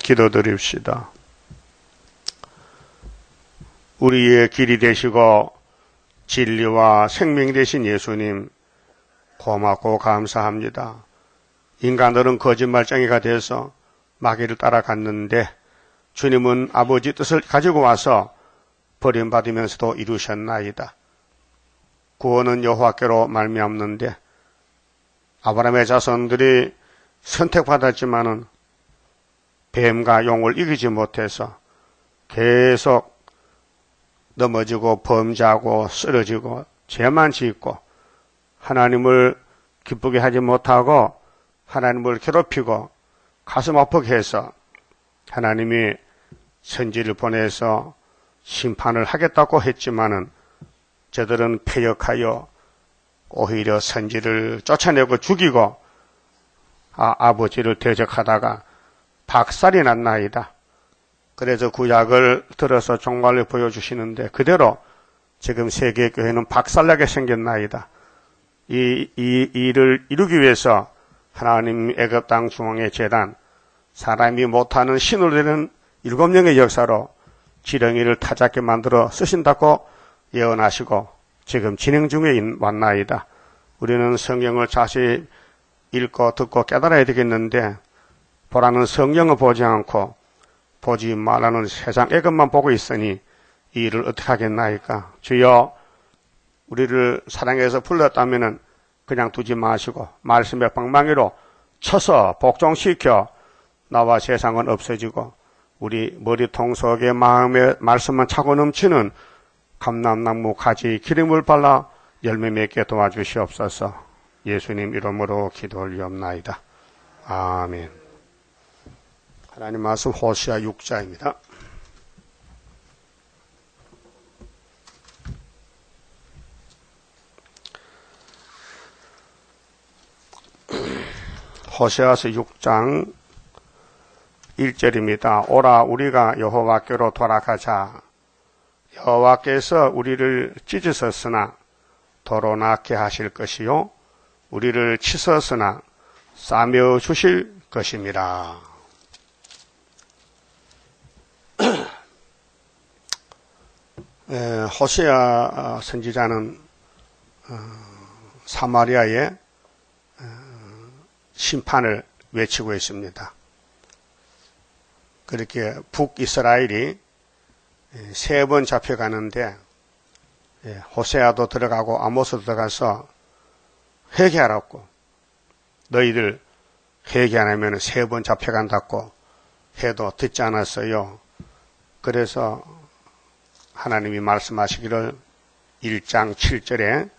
기도드립시다. 우리의 길이 되시고 진리와 생명 되신 예수님, 고맙고 감사합니다. 인간들은 거짓말쟁이가 돼서 마귀를 따라갔는데 주님은 아버지 뜻을 가지고 와서 버림받으면서도 이루셨나이다. 구원은 여호와께로 말미암는데 아브라함의 자손들이 선택받았지만은 뱀과 용을 이기지 못해서 계속 넘어지고 범죄하고 쓰러지고 죄만 짓고 하나님을 기쁘게 하지 못하고 하나님을 괴롭히고 가슴 아프게 해서 하나님이 선지를 보내서 심판을 하겠다고 했지만은 저들은 패역하여 오히려 선지를 쫓아내고 죽이고 아버지를 대적하다가 박살이 났나이다. 그래서 구약을 들어서 종말을 보여주시는데 그대로 지금 세계교회는 박살나게 생겼나이다. 이 일을 이루기 위해서 하나님 애굽 땅 중앙의 제단, 사람이 못하는 신으로 되는 7명의 역사로 지렁이를 타작게 만들어 쓰신다고 예언하시고 지금 진행 중에 왔나이다. 우리는 성경을 자세히 읽고 듣고 깨달아야 되겠는데 보라는 성경을 보지 않고 보지 말라는 세상 애것만 보고 있으니 이 일을 어떻게 하겠나이까. 주여, 우리를 사랑해서 불렀다면 그냥 두지 마시고 말씀의 방망이로 쳐서 복종시켜 나와 세상은 없어지고 우리 머리통 속에 마음의 말씀만 차고 넘치는 감람나무 가지 기름을 발라 열매 맺게 도와주시옵소서. 예수님 이름으로 기도 올리옵나이다. 아멘. 하나님 말씀 호시아 6장입니다. 호시아서 6장 1절입니다. 오라 우리가 여호와께로 돌아가자. 여호와께서 우리를 찢으셨으나 도로 낫게 하실 것이요 우리를 치셨으나 싸며 주실 것입니다. 호시아 선지자는 사마리아의 심판을 외치고 있습니다. 그렇게 북이스라엘이 3번 잡혀가는데 호세아도 들어가고 아모스도 들어가서 회개하라고, 너희들 회개 안 하면 3번 잡혀간다고 해도 듣지 않았어요. 그래서 하나님이 말씀하시기를 1장 7절에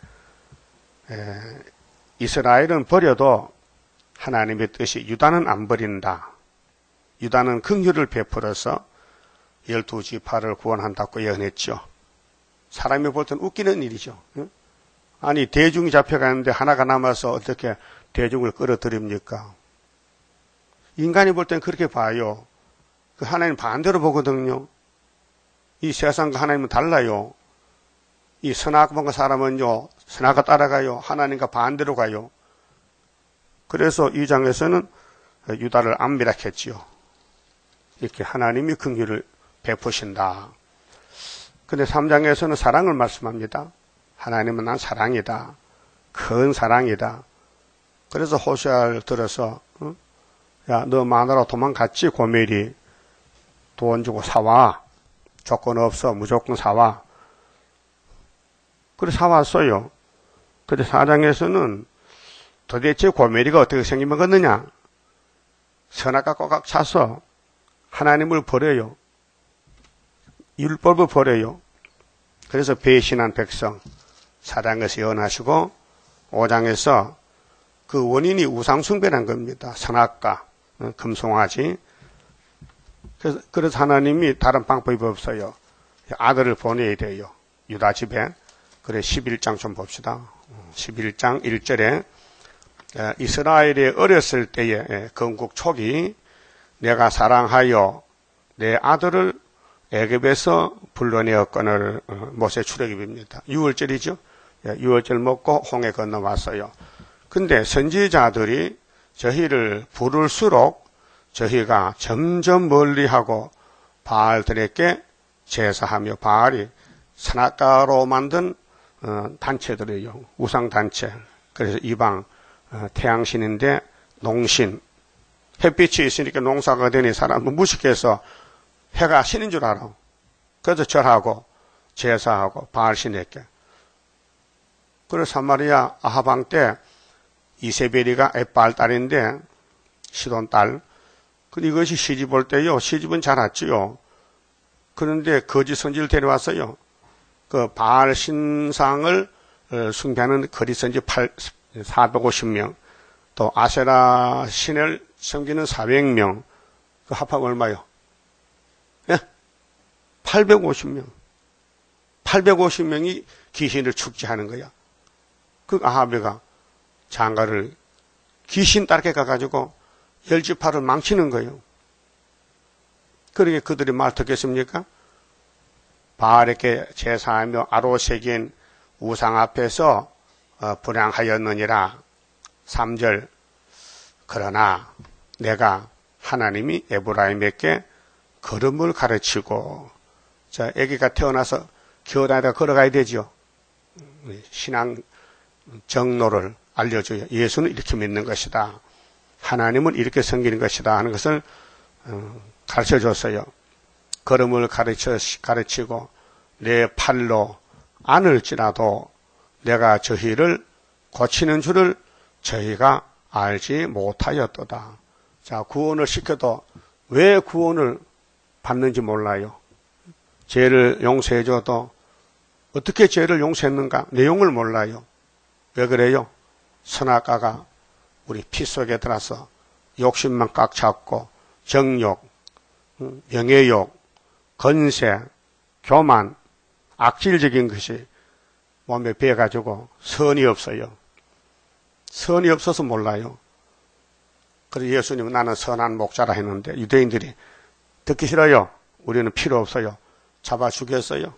이스라엘은 버려도 하나님의 뜻이 유다는 안 버린다. 유다는 긍휼을 베풀어서 12지파를 구원한다고 예언했죠. 사람이 볼 땐 웃기는 일이죠. 아니 대중이 잡혀가는데 하나가 남아서 어떻게 대중을 끌어들입니까? 인간이 볼 땐 그렇게 봐요. 그 하나님 반대로 보거든요. 이 세상과 하나님은 달라요. 이 선악범과 사람은요, 선악을 따라가요. 하나님과 반대로 가요. 그래서 이 장에서는 유다를 안미락했지요. 이렇게 하나님이 긍휼을 베푸신다. 근데 3장에서는 사랑을 말씀합니다. 하나님은 난 사랑이다. 큰 사랑이다. 그래서 호시아를 들어서 야, 너 마누라 도망갔지? 고멜이 돈 주고 사와. 조건 없어. 무조건 사와. 그래서 사왔어요. 근데 4장에서는 도대체 고멜이가 어떻게 생기겠느냐? 선악과 꼬각 차서 하나님을 버려요. 율법을 버려요. 그래서 배신한 백성 4장에서 예언하시고 5장에서 그 원인이 우상숭배란 겁니다. 선악과 금송아지. 그래서 하나님이 다른 방법이 없어요. 아들을 보내야 돼요. 유다 집에. 그래 11장 좀 봅시다. 11장 1절에 이스라엘이 어렸을 때에 건국 초기 내가 사랑하여 내 아들을 애굽에서 불러내었거늘. 모세 출애굽입니다. 6월절이죠. 6월절 먹고 홍해 건너왔어요. 근데 선지자들이 저희를 부를수록 저희가 점점 멀리하고 바알들에게 제사하며, 바알이 선악과로 만든 단체들이에요. 우상단체. 그래서 이방 태양신인데 농신, 햇빛이 있으니까 농사가 되니 사람은 무식해서 해가 신인 줄 알아. 그래서 절하고 제사하고 바알신에게. 그래서 사마리아 아하방 때 이세벨이가 에빠알 딸인데, 시돈 딸. 근데 이것이 시집 올 때요, 시집은 잘 왔지요. 그런데 거짓 선지를 데려왔어요. 그 바알 신상을 숭배하는 거짓 선지 450명, 또 아세라 신을 섬기는 400명, 그 합하면 얼마요? 예? 850명. 850명이 귀신을 축제하는 거야. 그 아하베가 장가를 귀신 따르게 가가지고 열지파를 망치는 거예요. 그러게 그들이 말 듣겠습니까? 바알에게 제사하며 아로새긴 우상 앞에서 불량하였느니라. 3절. 그러나 내가 하나님이 에브라임에게 걸음을 가르치고, 자, 아기가 태어나서 겨울에다 걸어가야 되죠. 신앙 정로를 알려줘요. 예수는 이렇게 믿는 것이다. 하나님은 이렇게 섬기는 것이다 하는 것을 가르쳐줬어요. 걸음을 가르치고 내 팔로 안을지라도 내가 저희를 고치는 줄을 저희가 알지 못하였도다. 자, 구원을 시켜도 왜 구원을 받는지 몰라요. 죄를 용서해줘도 어떻게 죄를 용서했는가 내용을 몰라요. 왜 그래요? 선악과가 우리 피 속에 들어서 욕심만 꽉 잡고 정욕, 명예욕, 건세, 교만, 악질적인 것이 몸에 배가지고 선이 없어요. 선이 없어서 몰라요. 그래서 예수님은 나는 선한 목자라 했는데 유대인들이 듣기 싫어요. 우리는 필요 없어요. 잡아 죽였어요.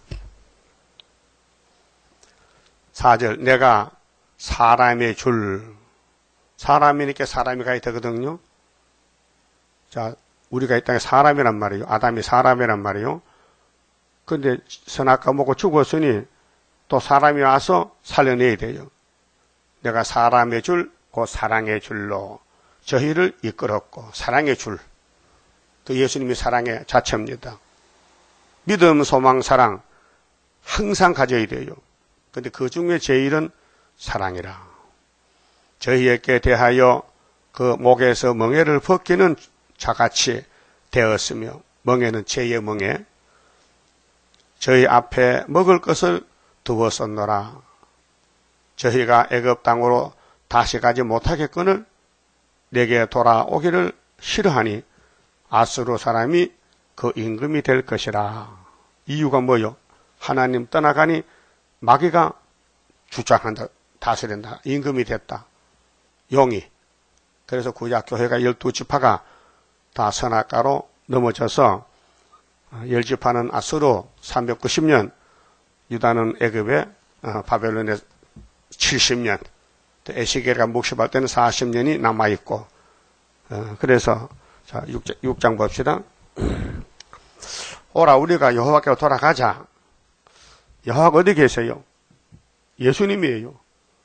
4절. 내가 사람의 줄, 사람이니까 사람이 가야 되거든요. 자, 우리가 이 땅에 사람이란 말이에요. 아담이 사람이란 말이에요. 근데 선악과 먹고 죽었으니 또 사람이 와서 살려내야 돼요. 내가 사람의 줄, 곧 사랑의 줄로 저희를 이끌었고, 사랑의 줄. 그 예수님이 사랑의 자체입니다. 믿음, 소망, 사랑 항상 가져야 돼요. 근데 그 중에 제일은 사랑이라. 저희에게 대하여 그 목에서 멍에를 벗기는 자같이 되었으며, 멍에는 죄의 멍에, 저희 앞에 먹을 것을 두었었노라. 저희가 애굽 땅으로 다시 가지 못하겠거늘 내게 돌아오기를 싫어하니 아수르 사람이 그 임금이 될 것이라. 이유가 뭐요? 하나님 떠나가니 마귀가 주장한다, 다스린다, 임금이 됐다, 용이. 그래서 구약 교회가 12지파가 다 선악과로 넘어져서 10지파는 아수르 390년, 유다는 애굽에 바벨론에 70년, 에스겔가 묵십할 때는 40년이 남아있고, 그래서 자 6장 봅시다. 오라 우리가 여호와께로 돌아가자. 여호와가 어디 계세요? 예수님이에요.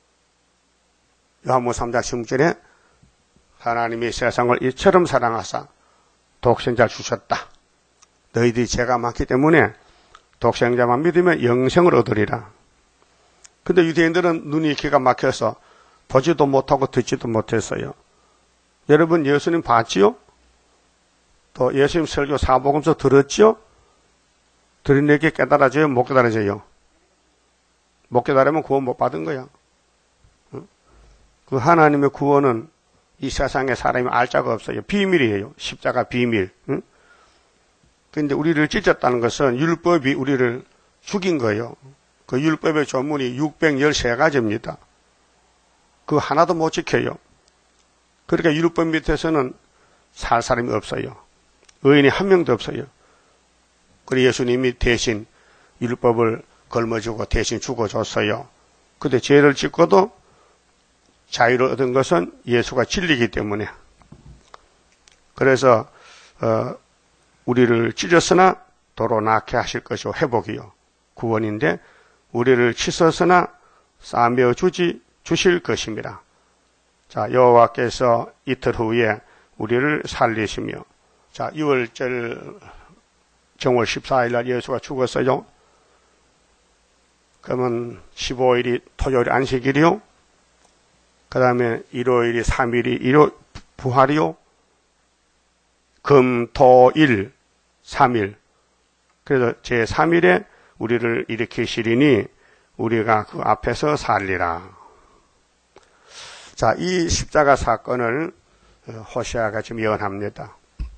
요한복음 3장 16절에 하나님이 세상을 이처럼 사랑하사 독생자를 주셨다. 너희들이 죄가 많기 때문에 독생자만 믿으면 영생을 얻으리라. 근데 유대인들은 눈이 기가 막혀서 보지도 못하고 듣지도 못했어요. 여러분 예수님 봤지요? 또 예수님 설교 사복음서 들었지요? 들은 얘기 깨달아져요? 못 깨달아져요? 못 깨달으면 구원 못 받은 거야. 그 하나님의 구원은 이 세상에 사람이 알 자가 없어요. 비밀이에요. 십자가 비밀. 그런데 우리를 찢었다는 것은 율법이 우리를 죽인 거예요. 그 율법의 조문이 613가지입니다. 그 하나도 못 지켜요. 그러니까 율법 밑에서는 살 사람이 없어요. 의인이 한 명도 없어요. 그리고 예수님이 대신 율법을 걸머주고 대신 죽어줬어요. 근데 죄를 짓고도 자유를 얻은 것은 예수가 진리이기 때문에. 그래서 우리를 찢었으나 도로 낳게 하실 것이요 회복이요 구원인데 우리를 씻었으나 싸매어 주실 것입니다. 자, 여호와께서 이틀 후에 우리를 살리시며, 자, 6월절 정월 14일 날 예수가 죽었어요. 그러면 15일이 토요일 안식일이요. 그 다음에 일요일이 3일이 일요 부활이요. 금, 토, 일, 3일. 그래서 제3일에 우리를 일으키시리니 우리가 그 앞에서 살리라. 자, 이 십자가 사건을 호세아가 지금 예언합니다.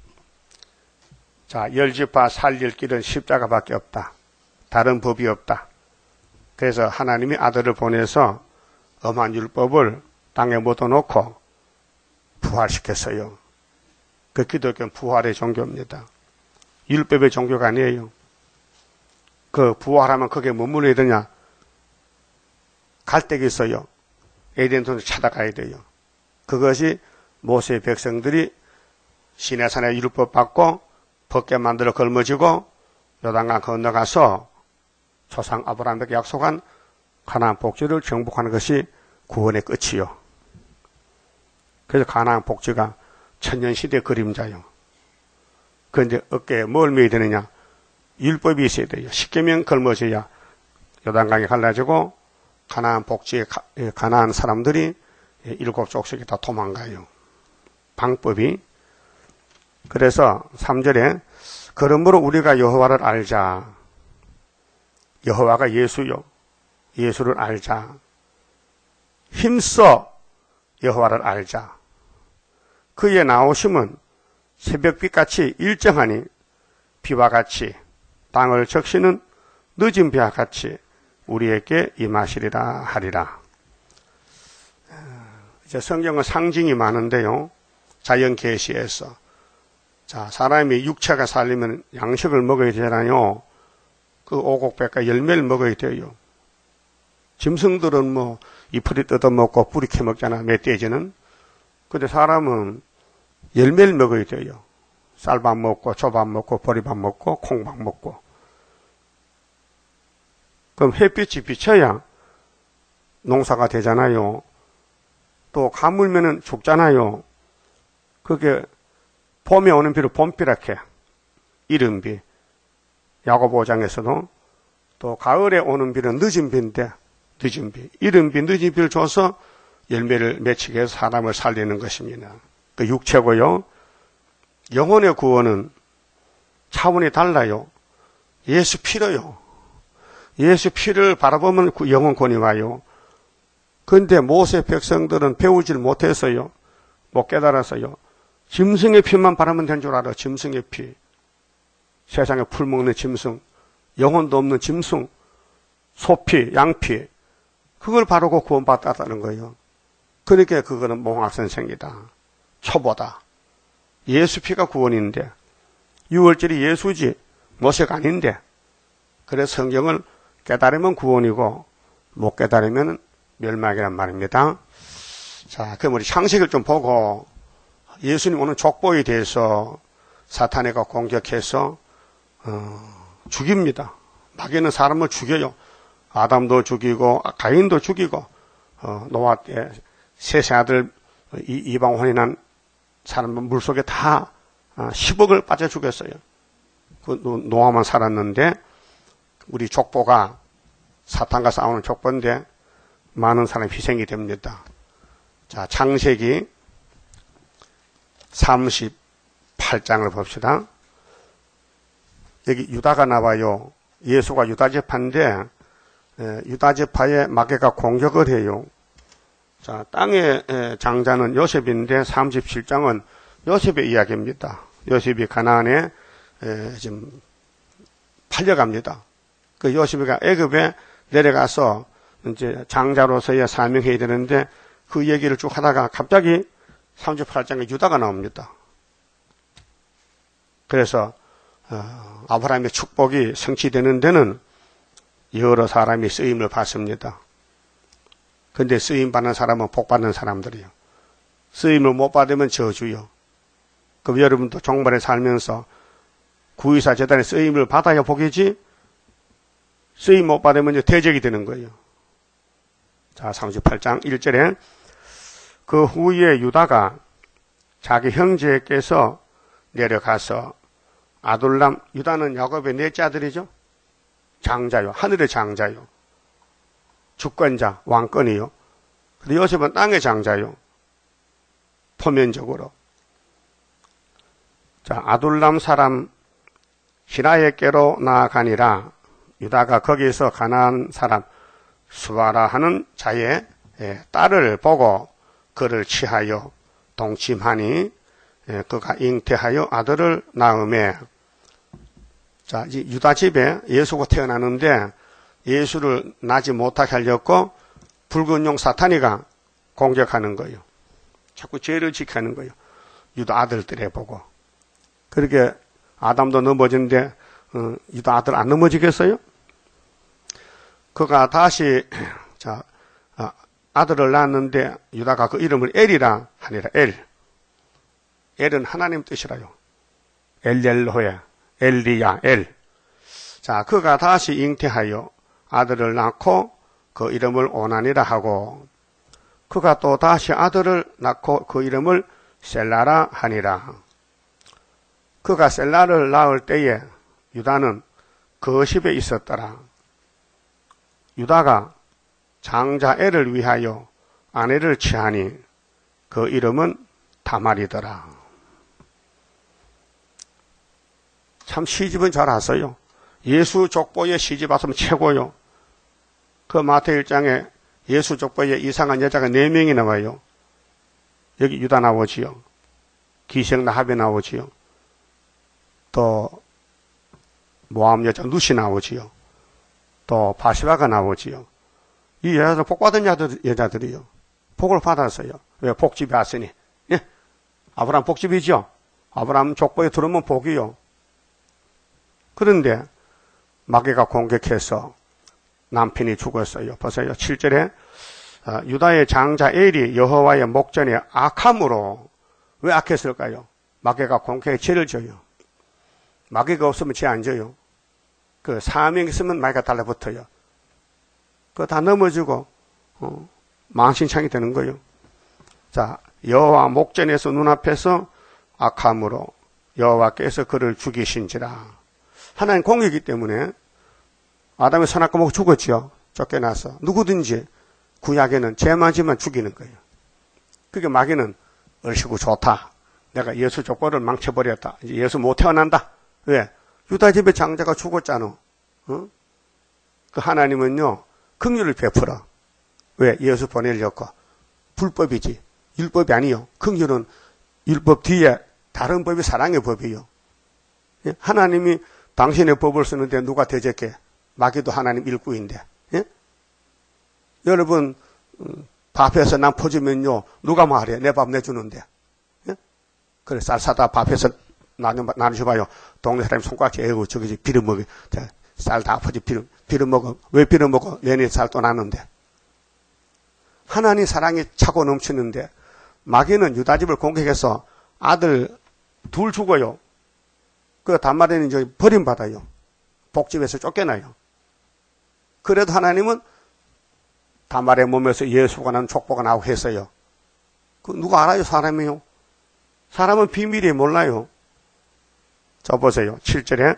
자, 열지파 살릴 길은 십자가밖에 없다. 다른 법이 없다. 그래서 하나님이 아들을 보내서 엄한 율법을 땅에 묻어놓고 부활시켰어요. 그 기독교는 부활의 종교입니다. 율법의 종교가 아니에요. 그 부활하면 거기에 머물러야 되냐? 갈 데가 있어요. 에덴동산을 찾아가야 돼요. 그것이 모세의 백성들이 시내산에 율법 받고 벗게 만들어 걸머지고 요단강 건너가서 조상 아브라함에게 약속한 가나안 복지를 정복하는 것이 구원의 끝이요. 그래서 가나안 복지가 천년시대 그림자요. 그런데 어깨에 뭘 매야 되느냐? 율법이 있어야 돼요. 십계명 걸머져야 요단강에 갈라지고 가나안 복지에 가나안 사람들이 일곱 족속이 다 도망가요. 방법이. 그래서 3절에 그러므로 우리가 여호와를 알자. 여호와가 예수요. 예수를 알자. 힘써 여호와를 알자. 그의 나오심은 새벽빛같이 일정하니 비와 같이 땅을 적시는 늦은 비와 같이 우리에게 임하시리라 하리라. 이제 성경은 상징이 많은데요. 자연 계시에서 자, 사람이 육체가 살려면 양식을 먹어야 되잖아요. 그 오곡백과 열매를 먹어야 돼요. 짐승들은 뭐 이풀이 뜯어먹고 뿌리 캐먹잖아, 멧돼지는. 근데 사람은 열매를 먹어야 돼요. 쌀밥 먹고 조밥 먹고 보리밥 먹고 콩밥 먹고. 그럼 햇빛이 비쳐야 농사가 되잖아요. 또 가물면은 죽잖아요. 그게 봄에 오는 비를 봄비라 해. 이른비. 야고보 5장에서도 또 가을에 오는 비는 늦은 비인데 늦은 비. 이른비, 늦은 비를 줘서 열매를 맺히게 해서 사람을 살리는 것입니다. 그 육체고요. 영혼의 구원은 차원이 달라요. 예수 피로요. 예수 피를 바라보면 영혼 구원이 와요. 그런데 모세 백성들은 배우질 못해서요. 못 깨달아서요. 짐승의 피만 바라면 된 줄 알아. 짐승의 피. 세상에 풀 먹는 짐승, 영혼도 없는 짐승, 소피, 양피. 그걸 바르고 구원받았다는 거예요. 그러니까 그거는 몽학선생이다. 초보다. 예수 피가 구원인데 6월절이 예수지 모세가 아닌데 그래서 성경을 깨달으면 구원이고 못 깨달으면 멸망이란 말입니다. 자, 그럼 우리 창세기를 좀 보고 예수님 오는 족보에 대해서 사탄이가 공격해서 죽입니다. 마귀는 사람을 죽여요. 아담도 죽이고 가인도 죽이고 노아 때 셋의 아들 이방 혼인한 사람은 물속에 다 10억을 빠져 죽였어요. 그 노아만 살았는데 우리 족보가 사탄과 싸우는 족보인데 많은 사람이 희생이 됩니다. 자, 창세기 38장을 봅시다. 여기 유다가 나와요. 예수가 유다제파인데 유다제파에 마귀가 공격을 해요. 자, 땅의 장자는 요셉인데 37장은 요셉의 이야기입니다. 요셉이 가나안에 지금 팔려갑니다. 그 요셉이가 애굽에 내려가서 이제 장자로서의 사명해야 되는데 그 얘기를 쭉 하다가 갑자기 38장에 유다가 나옵니다. 그래서 아브라함의 축복이 성취되는 데는 여러 사람이 쓰임을 받습니다. 근데 쓰임 받는 사람은 복 받는 사람들이요. 쓰임을 못 받으면 저주요. 그럼 여러분도 종말에 살면서 구의사 재단의 쓰임을 받아야 복이지, 쓰임 못 받으면 이제 대적이 되는 거예요. 자, 38장 1절에 그 후에 유다가 자기 형제께서 내려가서 아둘람, 유다는 야곱의 넷째 아들이죠. 장자요. 하늘의 장자요. 주권자, 왕권이요. 근데 요셉은 땅의 장자요. 표면적으로. 자, 아둘람 사람 히라에께로 나아가니라. 유다가 거기에서 가나안 사람 수바라 하는 자의 딸을 보고 그를 취하여 동침하니 그가 잉태하여 아들을 낳음에. 자, 유다 집에 예수가 태어나는데 예수를 낳지 못하게 하려고 붉은 용 사탄이가 공격하는 거예요. 자꾸 죄를 지키는 거예요. 유다 아들들에 보고. 그렇게 아담도 넘어지는데 유다 아들 안 넘어지겠어요? 그가 다시 자 아들을 낳았는데 유다가 그 이름을 엘이라 하니라. 엘은 하나님 뜻이라요. 엘렐로에 엘리야 엘. 자, 그가 다시 잉태하여 아들을 낳고 그 이름을 오난이라 하고, 그가 또 다시 아들을 낳고 그 이름을 셀라라 하니라. 그가 셀라를 낳을 때에 유다는 거십에 있었더라. 유다가 장자 엘을 위하여 아내를 취하니 그 이름은 다말이더라. 참 시집은 잘 왔어요. 예수 족보에 시집 왔으면 최고요. 그 마태 1장에 예수 족보에 이상한 여자가 4명이 나와요. 여기 유다 나오지요. 기생 라합이 나오지요. 또 모함 여자 누시 나오지요. 또 바시바가 나오지요. 이 여자들 복 받은 여자들이요. 복을 받았어요. 왜? 복집이 왔으니. 예? 아브라함 복집이죠. 아브라함 족보에 들어오면 복이요. 그런데 마귀가 공격해서 남편이 죽었어요. 보세요. 7절에 유다의 장자 엘이 여호와의 목전에 악함으로. 왜 악했을까요? 마귀가 공격에 죄를 져요. 마귀가 없으면 죄 안 져요. 그 사명 있으면 마귀가 달라붙어요. 그거 다 넘어지고 망신창이 되는 거예요. 자, 여호와 목전에서 눈앞에서 악함으로 여호와께서 그를 죽이신지라. 하나님 공이기 때문에 아담이 선악과 먹고 죽었죠. 쫓겨나서. 누구든지 구약에는 죄만 지면 죽이는 거예요. 그게 마귀는 얼씨구 좋다. 내가 예수 족보를 망쳐버렸다. 이제 예수 못 태어난다. 왜? 유다 집의 장자가 죽었잖아. 그 하나님은요, 긍휼을 베풀어. 왜? 예수 보내려고. 불법이지. 율법이 아니요. 긍휼은 율법 뒤에 다른 법이 사랑의 법이요. 예? 하나님이 당신의 법을 쓰는데 누가 대적해? 마귀도 하나님 일꾼인데. 예? 여러분 밥해서 남 퍼주면요 누가 말해? 내 밥 내주는데. 예? 그래 쌀 사다 밥해서 나눠줘봐요. 동네 사람이 손가락질 에고 저기 빌어먹어. 쌀 다 퍼지 빌어먹어. 왜 빌어먹어? 내내 쌀 또 나는데. 하나님 사랑이 차고 넘치는데 마귀는 유다집을 공격해서 아들 둘 죽어요. 그 단말에는 이제 버림받아요. 복집에서 쫓겨나요. 그래도 하나님은 단말의 몸에서 예수가 난 족보가 나오고 했어요. 그 누가 알아요? 사람이요. 사람은 비밀이 몰라요. 저 보세요. 7절에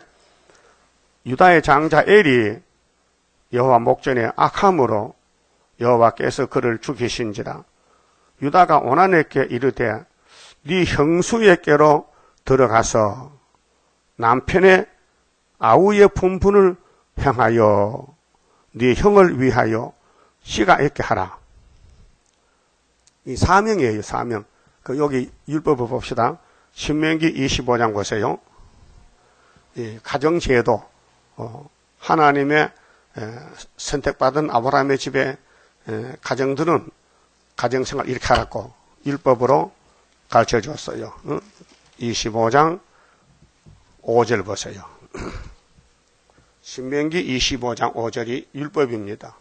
유다의 장자 엘이 여호와 목전에 악함으로 여호와께서 그를 죽이신지라. 유다가 오난에게 이르되 네 형수에게로 들어가서 남편의 아우의 분분을 행하여 네 형을 위하여 씨가 있게 하라. 이 사명이에요. 사명. 여기 율법을 봅시다. 신명기 25장 보세요. 이 가정제도 하나님의 선택받은 아브라함의 집에 가정들은 가정생활 이렇게 하라고 율법으로 가르쳐줬어요. 25장 5절 보세요. 신명기 25장 5절이 율법입니다.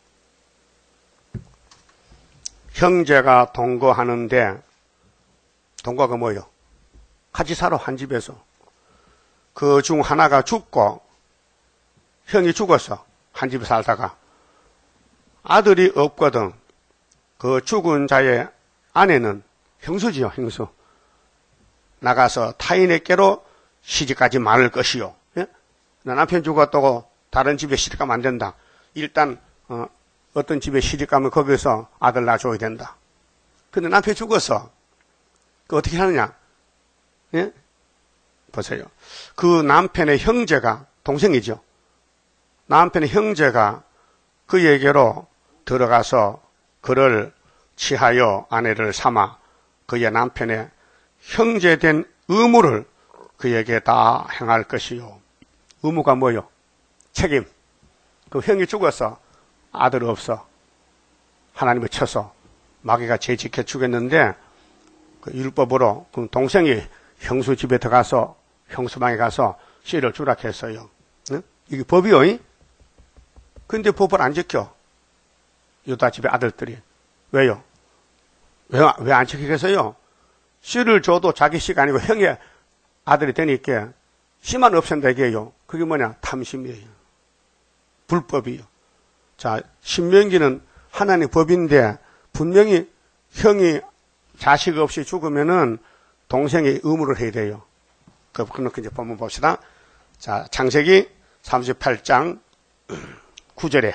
형제가 동거하는데 동거가 뭐예요? 같이 살아, 한 집에서. 그 중 하나가 죽고 형이 죽었어. 한 집에 살다가. 아들이 없거든. 그 죽은 자의 아내는 형수지요, 형수. 나가서 타인에게로 시집가지 말을 것이요. 예? 남편 죽었다고 다른 집에 시집가면 안 된다. 일단 어떤 집에 시집가면 거기서 아들 낳아줘야 된다. 근데 남편이 죽었어. 그 어떻게 하느냐? 예? 보세요. 그 남편의 형제가, 동생이죠. 남편의 형제가 그에게로 들어가서 그를 취하여 아내를 삼아 그의 남편의 형제된 의무를 그에게 다 행할 것이요. 의무가 뭐요? 책임. 그 형이 죽어서 아들 없어. 하나님을 쳐서 마귀가 죄 지켜 죽였는데 그 율법으로 그 동생이 형수 집에 들어가서 형수방에 가서 씨를 주라 했어요. 응? 이게 법이요. 근데 법을 안 지켜. 유다 집의 아들들이. 왜요? 왜 안 지키겠어요? 씨를 줘도 자기 씨가 아니고 형의 아들이 되니까 씨만 없앤다 이게요. 그게 뭐냐? 탐심이에요. 불법이요. 자, 신명기는 하나님의 법인데 분명히 형이 자식 없이 죽으면은 동생이 의무를 해야 돼요. 그렇게 이제 본문 봅시다. 자, 창세기 38장 9절에.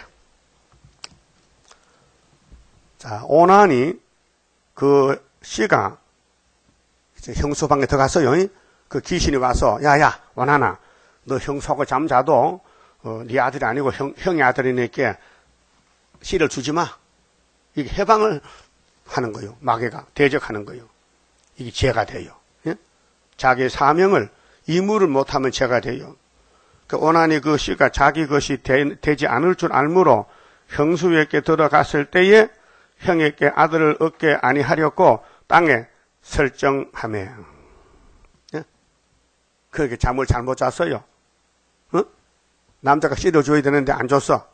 자, 오난이 그 씨가 이제 형수방에 들어갔어요. 그 귀신이 와서, 야야, 원하나, 너 형수하고 잠자도, 네 아들이 아니고 형의 아들이니까 씨를 주지 마. 이게 해방을 하는 거예요. 마귀가 대적하는 거예요. 이게 죄가 돼요. 예? 자기의 사명을 임무를 못하면 죄가 돼요. 그 오난이 그 씨가 자기 것이 되지 않을 줄 알므로 형수에게 들어갔을 때에 형에게 아들을 얻게 아니하려고 땅에 설정하며. 예? 그렇게 잠을 잘못 잤어요. 남자가 씨를 줘야 되는데 안 줬어.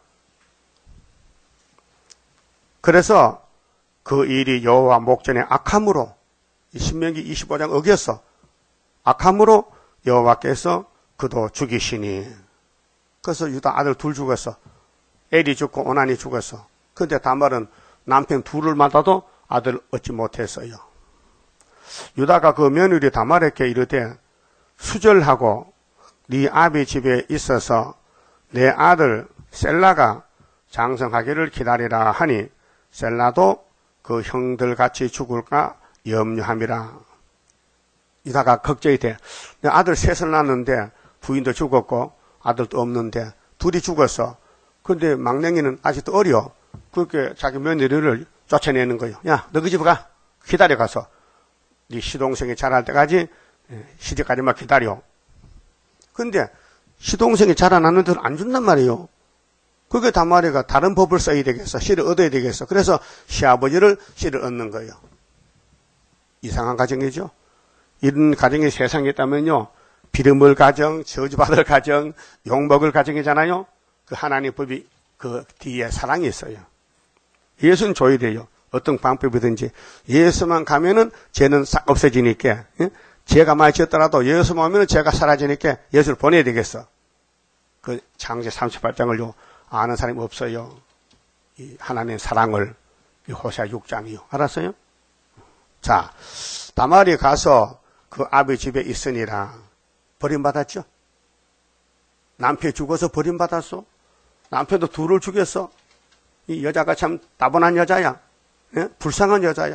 그래서 그 일이 여호와 목전에 악함으로 신명기 25장 어겼어. 악함으로 여호와께서 그도 죽이시니. 그래서 유다 아들 둘 죽었어. 엘이 죽고 오난이 죽었어. 근데 다말은 남편 둘을 만나도 아들 얻지 못했어요. 유다가 그 며느리 다말에게 이르되 수절하고 네 아비 집에 있어서 내 아들 셀라가 장성하기를 기다리라 하니 셀라도 그 형들 같이 죽을까 염려함이라. 유다가 걱정이 돼. 내 아들 셋을 낳았는데 부인도 죽었고 아들도 없는데 둘이 죽었어. 근데 막냉이는 아직도 어려. 그렇게 자기 며느리를 쫓아내는 거예요. 야, 너 그 집에 가. 기다려 가서. 네 시동생이 자랄 때까지 시집까지만 기다려. 근데 시동생이 자라나는 데를 안 준단 말이에요. 그게 다말이가 다른 법을 써야 되겠어. 씨를 얻어야 되겠어. 그래서 시아버지를 씨를 얻는 거예요. 이상한 가정이죠. 이런 가정이 세상에 있다면요. 비름을 가정, 저주받을 가정, 욕먹을 가정이잖아요. 그 하나님 법이 그 뒤에 사랑이 있어요. 예수는 줘야 돼요. 어떤 방법이든지. 예수만 가면은 죄는 싹 없어지니까. 예? 죄가 많이 지었더라도 예수만 오면은 죄가 사라지니까 예수를 보내야 되겠어. 그 창세 38장을요. 아는 사람이 없어요. 이 하나님의 사랑을. 이 호세아 6장이요. 알았어요? 자, 다말이 가서 그 아비 집에 있으니라. 버림받았죠? 남편이 죽어서 버림받았어. 남편도 둘을 죽였어. 이 여자가 참 따분한 여자야. 예? 불쌍한 여자야.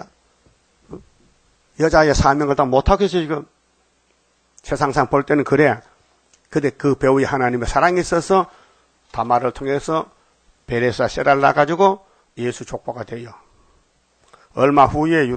여자의 사명을 다 못하겠어, 지금. 세상상 볼 때는 그래. 근데 그 배우의 하나님의 사랑이 있어서 다말을 통해서 베레스와 세라를 낳아가지고 예수 족보가 돼요. 얼마 후에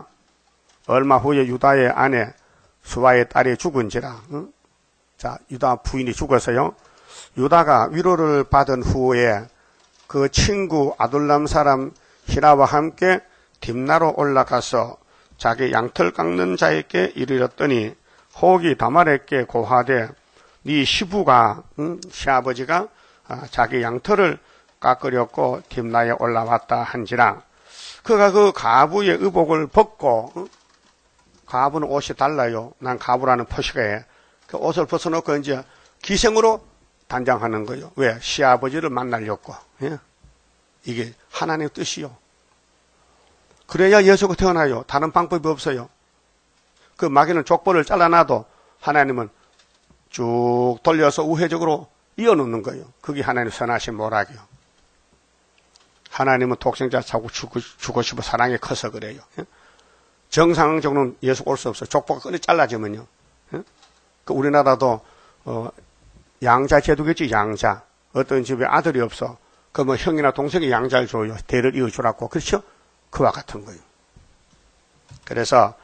유다의 아내 수아의 딸이 죽은지라. 자, 유다 부인이 죽었어요. 유다가 위로를 받은 후에 그 친구 아둘람 사람 히라와 함께 딥나로 올라가서 자기 양털 깎는 자에게 이르렀더니 혹이 다말에게 고하되 네 시부가 시아버지가 자기 양털을 깎으려고 딥나에 올라왔다 한지라. 그가 그 가부의 의복을 벗고 과부는 옷이 달라요. 난 과부라는 표시가 해. 그 옷을 벗어놓고 이제 기생으로 단장하는 거예요. 왜? 시아버지를 만나려고. 예? 이게 하나님의 뜻이요. 그래야 예수가 태어나요. 다른 방법이 없어요. 그 마귀는 족보를 잘라놔도 하나님은 쭉 돌려서 우회적으로 이어놓는 거예요. 그게 하나님의 선하신 모락이요. 하나님은 독생자 자고 주고 싶어 사랑이 커서 그래요. 예? 정상적으로는 예수 올 수 없어요. 족보가 끈이 잘라지면요. 예? 그 우리나라도 양자 제도겠지. 양자. 어떤 집에 아들이 없어. 그러면 형이나 동생이 양자를 줘요. 대를 이어주라고. 그렇죠? 그와 같은 거예요. 그래서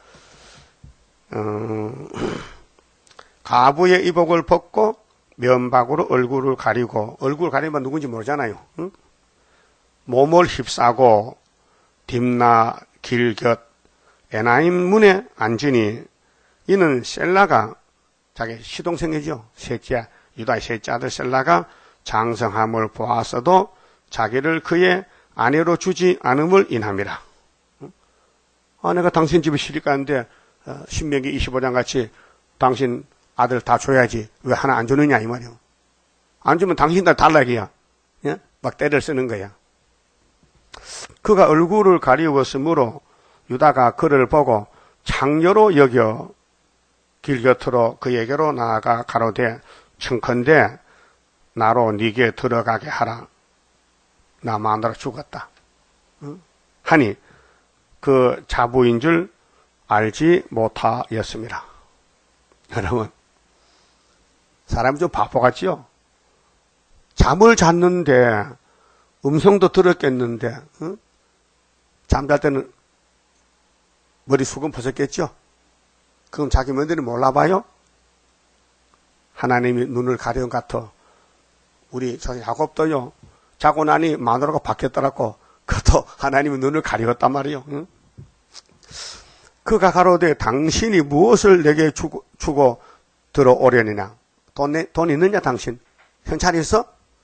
가부의 이복을 벗고 면박으로 얼굴을 가리고, 얼굴 가리면 누군지 모르잖아요. 응? 몸을 휩싸고 딥나 길곁 에나임 문에 앉으니, 이는 셀라가 자기 시동생이죠. 셋째, 유다의 셋째 아들 셀라가 장성함을 보았어도 자기를 그의 아내로 주지 않음을 인함이라. 아내가 당신 집에 시집 가는데 신명기 25장 같이 당신 아들 다 줘야지 왜 하나 안 주느냐 이 말이요. 안 주면 당신들 달라기야. 예? 막 때를 쓰는 거야. 그가 얼굴을 가리웠으므로 유다가 그를 보고 창녀로 여겨 길 곁으로 그에게로 나아가 가로되 청컨대 나로 네게 들어가게 하라. 나 마누라 죽었다. 하니 그 자부인 줄 알지 못하였습니다. 여러분, 사람이 좀 바보 같지요? 잠을 잤는데 음성도 들었겠는데 잠잘 때는 머리 수건 벗었겠죠? 그럼 자기 며느리 몰라봐요? 하나님이 눈을 가려운 것 같아. 우리 저 야곱도요. 자고 나니 마누라가 바뀌었더라고. 그것도 하나님이 눈을 가리웠단 말이요. 응? 그가 가로되 당신이 무엇을 내게 주고 들어오려니냐. 돈 있느냐 당신? 현찰이 있어?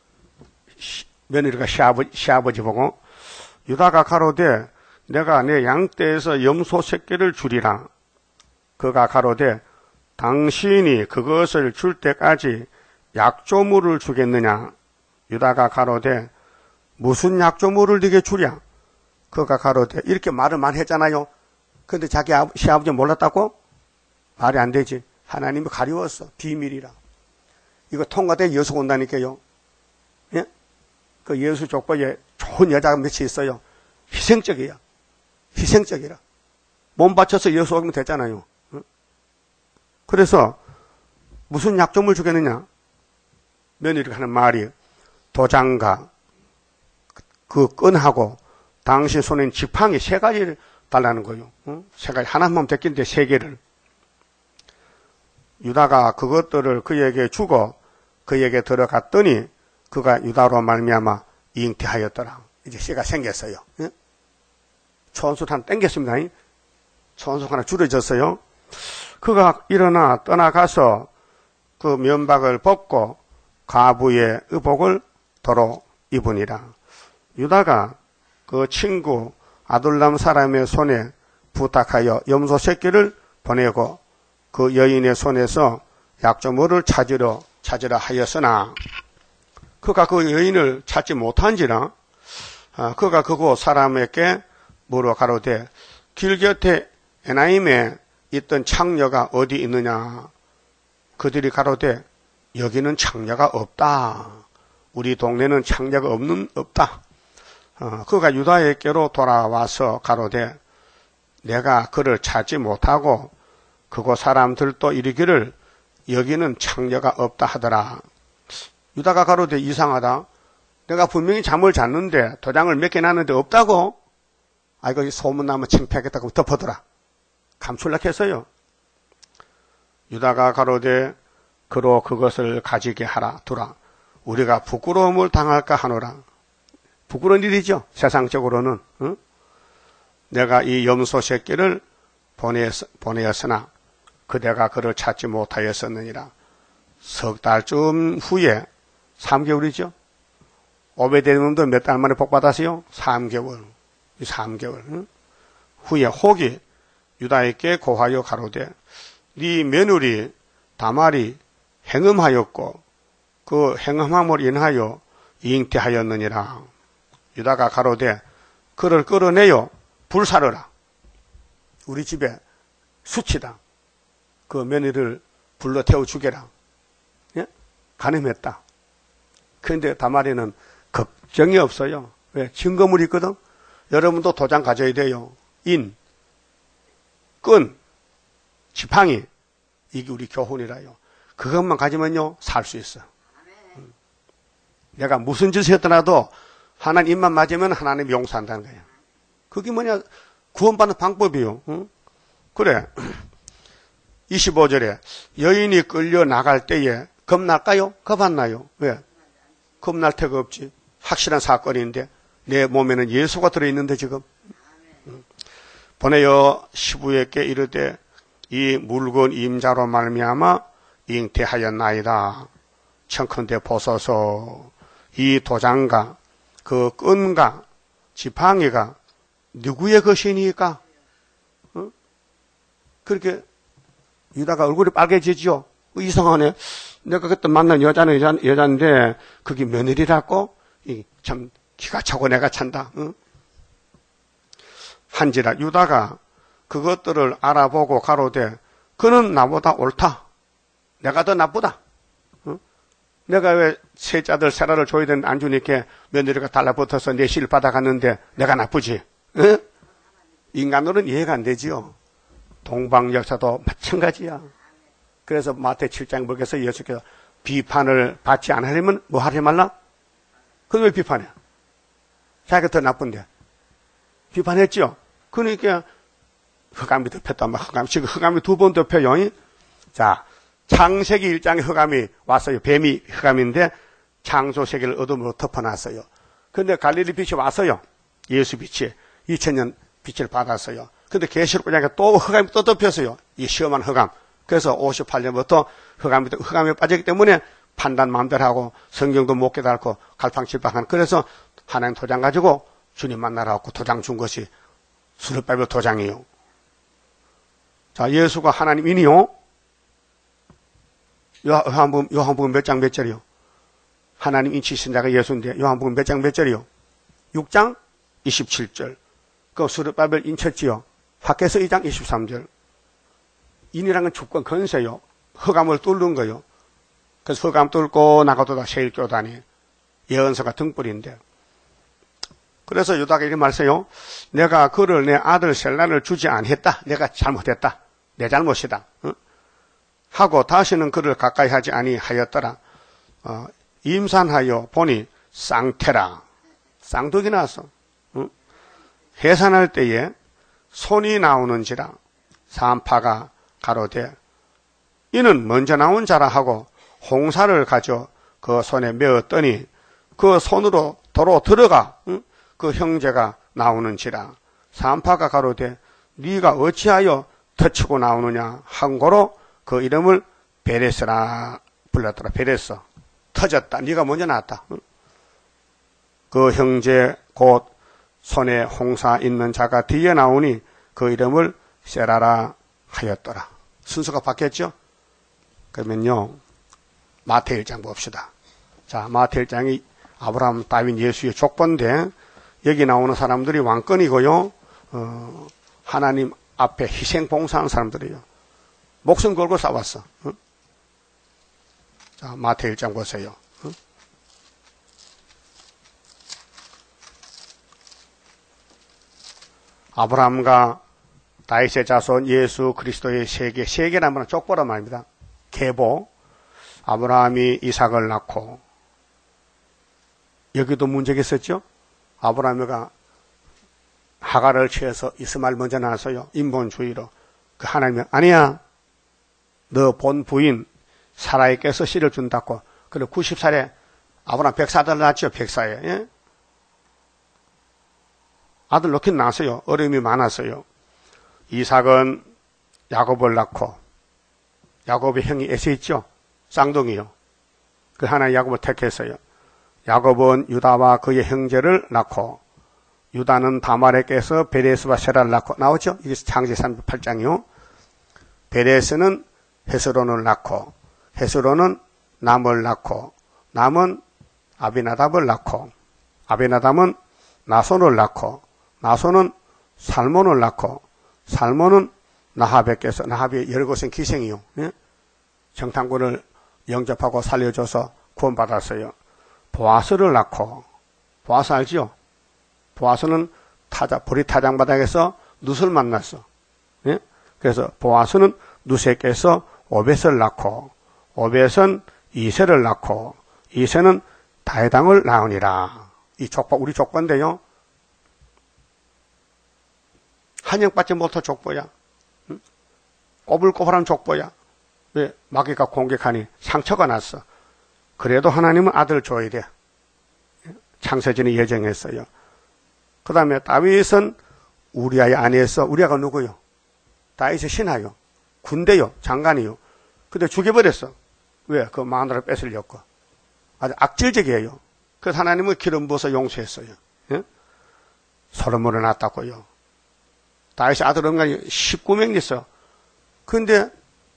며느리가 시아버지 보고 유다가 가로되 내가 내 양떼에서 염소 새끼를 주리라. 그가 가로되 당신이 그것을 줄 때까지 약조물을 주겠느냐. 유다가 가로되 무슨 약조물을 네게 주랴. 그가 가로되 이렇게 말을 많이 했잖아요. 근데 자기 시아버지 몰랐다고? 말이 안 되지. 하나님이 가리웠어. 비밀이라. 이거 통과돼 예수 온다니까요. 예? 그 예수 족보에 좋은 여자가 몇이 있어요. 희생적이야. 희생적이라. 몸 바쳐서 예수 오면 됐잖아요. 그래서 무슨 약점을 주겠느냐? 며느리가 하는 말이 도장과 그 끈하고 당신 손엔 지팡이 3가지를 달라는 거예요. 3가지. 하나만 됐긴데 3개를. 유다가 그것들을 그에게 주고 그에게 들어갔더니 그가 유다로 말미암아 잉태하였더라. 이제 씨가 생겼어요. 천수 하나 땡겼습니다. 천수 하나 줄어졌어요. 그가 일어나 떠나가서 그 면박을 벗고 가부의 의복을 도로 입으니라. 유다가 그 친구 아둘람 사람의 손에 부탁하여 염소 새끼를 보내고 그 여인의 손에서 약조물을 찾으러 하였으나 그가 그 여인을 찾지 못한지라 그가 그곳 사람에게 물어 가로되 길 곁에 에나임에 있던 창녀가 어디 있느냐. 그들이 가로되 여기는 창녀가 없다. 우리 동네는 창녀가 없다. 그가 유다에게로 돌아와서 가로되 내가 그를 찾지 못하고 그곳 사람들도 이르기를 여기는 창녀가 없다 하더라. 유다가 가로되 이상하다. 내가 분명히 잠을 잤는데 도장을 몇 개 놨는데 없다고? 이거 소문나면 창피하겠다고 덮어둬라. 감출라 했어요. 유다가 가로되 그로 그것을 가지게 하라 두라. 우리가 부끄러움을 당할까 하노라. 부끄러운 일이죠. 세상적으로는. 응? 내가 이 염소 새끼를 보내었으나 그대가 그를 찾지 못하였었느니라. 석 달쯤 후에 3개월이죠. 오베데돔도 몇 달 만에 복받았어요? 3개월. 3개월. 응? 후에 혹이 유다에게 고하여 가로되 네 며느리 다말이 행음하였고 그 행음함을 인하여 잉태하였느니라. 유다가 가로되 그를 끌어내어 불사르라. 우리 집에 수치다. 그 며느리를 불러 태워 죽여라. 예? 간음했다. 그런데 다말이는 걱정이 없어요. 왜? 증거물이 있거든. 여러분도 도장 가져야 돼요. 인, 끈, 지팡이, 이게 우리 교훈이라요. 그것만 가지면요 살 수 있어. 내가 무슨 짓을 했더라도 하나님 입만 맞으면 하나님 용서한다는 거야. 그게 뭐냐? 구원받는 방법이요. 응? 그래. 25절에 여인이 끌려 나갈 때에 겁날까요? 겁 안 나요. 왜? 겁날 데가 없지. 확실한 사건인데 내 몸에는 예수가 들어있는데 지금. 보내어 시부에게 이르되 이 물건 임자로 말미암아 잉태하였나이다. 청컨대 보소서. 이 도장과 그 끈과 지팡이가 누구의 것이니까? 어? 그렇게 유다가 얼굴이 빨개지죠. 이상하네. 내가 그때 만난 여자는 여자인데 그게 며느리라고? 참 기가 차고 내가 찬다. 어? 한지라 유다가 그것들을 알아보고 가로되 그는 나보다 옳다. 내가 더 나쁘다. 어? 내가 왜 세자들 세라를 줘야 되는데 안 주니까 며느리가 달라붙어서 내 시를 받아갔는데 내가 나쁘지. 어? 인간으로는 이해가 안 되지요. 동방 역사도 마찬가지야. 그래서 마태 7장 먹여서 예수께서 비판을 받지 않으려면 뭐 하지 말라? 그건 왜 비판해? 자기가 더 나쁜데. 비판했죠? 그러니까 흑암이 덮였단 말이야. 흑암. 지금 흑암이 두 번 덮여요. 자, 창세기 1장에 흑암이 왔어요. 뱀이 흑암인데 창조세계를 어둠으로 덮어놨어요. 그런데 갈릴리 빛이 왔어요. 예수 빛이 2000년 빛을 받았어요. 근데 계시록 9장에 또 흑암이 또 덮였어요. 이 시험한 흑암. 그래서 58년부터 흑암에 빠지기 때문에 판단 마음대로 하고 성경도 못 깨달고 갈팡질팡한. 그래서 하나님 도장 가지고 주님 만나라고 도장 준 것이 수르바벨 도장이에요. 자, 예수가 하나님이니요. 요한복음 몇 장 몇 절이요? 하나님 인치신 자가 예수인데 요한복음 몇 장 몇 절이요? 6장 27절. 그 수르바벨 인쳤지요. 밖에서 2장 23절. 인이란 건 주권 건세요. 흑암을 뚫는 거요. 그래서 흑암 뚫고 나가도다 세일교단이 예언서가 등불인데. 그래서 유다가 이렇게 말했어요. 내가 그를 내 아들 셀란을 주지 않겠다. 내가 잘못했다. 내 잘못이다. 어? 하고 다시는 그를 가까이 하지 아니하였더라. 임산하여 보니 쌍태라. 쌍둥이 나왔어. 어? 해산할 때에 손이 나오는지라. 산파가 가로되 이는 먼저 나온 자라 하고 홍사를 가져 그 손에 메었더니 그 손으로 도로 들어가 그 형제가 나오는지라. 산파가 가로되 네가 어찌하여 터치고 나오느냐 한고로 그 이름을 베레스라 불렀더라. 베레스. 터졌다. 네가 먼저 나왔다. 그 형제 곧 손에 홍사 있는 자가 뒤에 나오니 그 이름을 세라라 하였더라. 순서가 바뀌었죠? 그러면요, 마태 1장 봅시다. 자, 마태 1장이 아브라함, 다윗, 예수의 족보인데 여기 나오는 사람들이 왕권이고요. 하나님 앞에 희생 봉사하는 사람들이에요. 목숨 걸고 싸웠어. 자, 마태 1장 보세요. 아브라함과 다윗의 자손 예수 그리스도의 세계란 말은 족보란 말입니다. 계보. 아브라함이 이삭을 낳고 여기도 문제가 있었죠. 아브라함이가 하갈을 취해서 이스마엘 먼저 낳았어요. 인본주의로. 그 하나님이 아니야. 너 본 부인 사라이께서 씨를 준다고. 그리고 90살에 아브라함 104를 낳았죠. 104에. 예? 아들 놓긴 낳았어요. 어려움이 많았어요. 이삭은 야곱을 낳고 야곱의 형이 에서 있죠. 쌍둥이요. 그 하나 야곱을 택했어요. 야곱은 유다와 그의 형제를 낳고 유다는 다말에게서 베레스와 세라를 낳고 나오죠. 이게 창세기 38장이요. 베레스는 헤스론을 낳고 헤스론은 남을 낳고 남은 아비나답을 낳고 아비나답은 나손을 낳고 나손은 살몬을 낳고 살몬은 나합에게서 나합이 열것은 기생이요. 예? 정탐꾼을 영접하고 살려줘서 구원받았어요. 보아스를 낳고 보아스 알지요? 보아스는 보리타장 바닥에서 룻을 만났어. 예? 그래서 보아스는 룻에게서 오벳을 낳고 오벳은 이세를 낳고 이세는 다해당을 낳으니라. 이 족보 우리 족보인데요. 한영받지 못할 족보야. 응? 꼬불꼬불한 족보야. 왜? 마귀가 공격하니 상처가 났어. 그래도 하나님은 아들을 줘야 돼. 창세전에 예정했어요. 그 다음에 다윗은 우리아의 아내에서 우리아가 누구요? 다윗의 신하요. 군대요. 장관이요. 근데 죽여버렸어. 왜? 그 마누라를 뺏으려고. 아주 악질적이에요. 그래서 하나님은 기름 부어서 용서했어요. 예? 솔로몬을 낳았다고요. 다윗의 아들 엄간이 19명 있어. 근데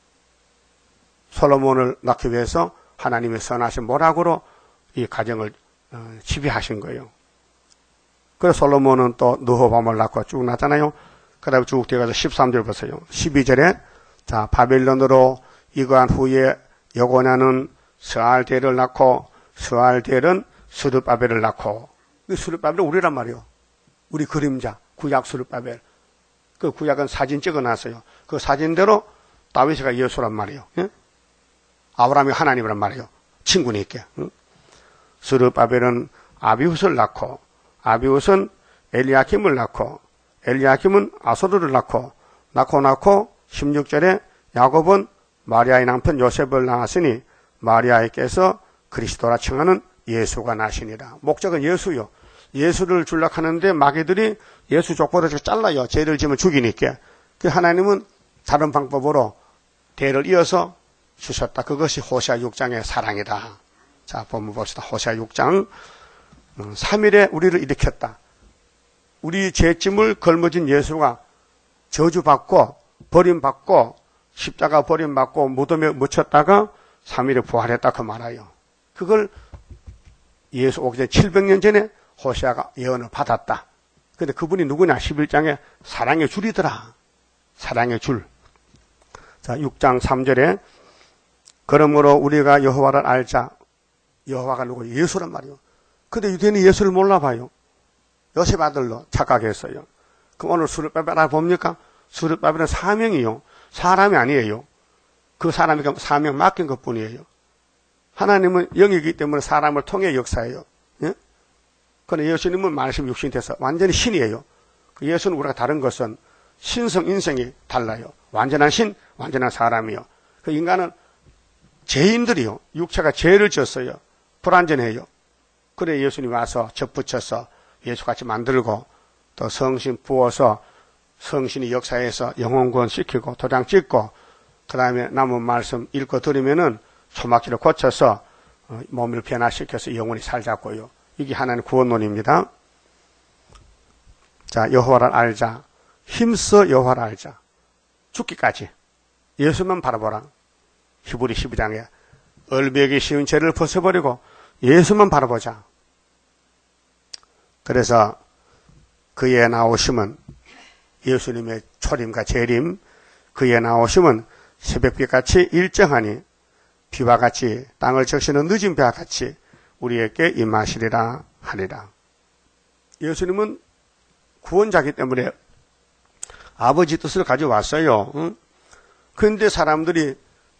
솔로몬을 낳기 위해서 하나님의 선하신 모락으로 이 가정을 지배하신 거예요. 그래서 솔로몬은 또 느호밤을 낳고 쭉 낳잖아요. 그 다음에 쭉 뛰어가서 13절 보세요. 12절에 자 바빌론으로 이거한 후에 여고냐는 스알델을 낳고 스알델은 스룹바벨을 낳고 스룹바벨은 우리란 말이에요. 우리 그림자 구약 스룹바벨. 그 구약은 사진 찍어놨어요. 그 사진대로 다윗이가 예수란 말이에요. 예? 아브라함이 하나님이란 말이에요. 친구니까. 응? 스룹바벨은 아비훗을 낳고 아비훗은 엘리야킴을 낳고 엘리야킴은 아소르를 낳고 16절에 야곱은 마리아의 남편 요셉을 낳았으니 마리아에게서 그리스도라 칭하는 예수가 나시니라. 목적은 예수요. 예수를 주려고 하는데 마귀들이 예수 족보를 잘라요. 죄를 지면 죽이니까. 그 하나님은 다른 방법으로 대를 이어서 주셨다. 그것이 호세아 6장의 사랑이다. 자, 본문 봅시다. 호세아 6장 3일에 우리를 일으켰다. 우리 죄짐을 걸머진 예수가 저주받고 버림받고 십자가 버림받고 무덤에 묻혔다가 3일에 부활했다 그 말이에요. 그걸 예수 오기 전 700년 전에 호세아가 예언을 받았다. 근데 그분이 누구냐? 11장에 사랑의 줄이더라. 사랑의 줄. 자, 6장 3절에 그러므로 우리가 여호와를 알자. 여호와가 누구? 예수란 말이에요. 근데 유대인이 예수를 몰라봐요. 요셉 아들로 착각했어요. 그럼 오늘 스룹바벨 알아봅니까? 스룹바벨은 사명이요. 사람이 아니에요. 그 사람이 사명 맡긴 것 뿐이에요. 하나님은 영이기 때문에 사람을 통해 역사해요. 예? 그런데 예수님은 말씀 육신이 돼서 완전히 신이에요. 예수는 우리가 다른 것은 신성, 인성이 달라요. 완전한 신, 완전한 사람이요. 그 인간은 죄인들이요. 육체가 죄를 지었어요. 불완전해요. 그래 예수님이 와서 접붙여서 예수같이 만들고 또 성신 부어서 성신이 역사해서 영혼구원 시키고 도장 찍고 그 다음에 남은 말씀 읽고 들으면은 소막지를 고쳐서 몸을 변화시켜서 영혼이 살자고요. 이게 하나님 구원론입니다. 자, 여호와를 알자. 힘써 여호와를 알자. 죽기까지. 예수만 바라보라. 히브리 12장에 얼매기 쉬운 죄를 벗어버리고 예수만 바라보자. 그래서 그의 나오심은 예수님의 초림과 재림, 그의 나오심은 새벽빛같이 일정하니 비와 같이 땅을 적시는 늦은 비와 같이 우리에게 임하시리라 하리라. 예수님은 구원자이기 때문에 아버지 뜻을 가져왔어요. 그런데 사람들이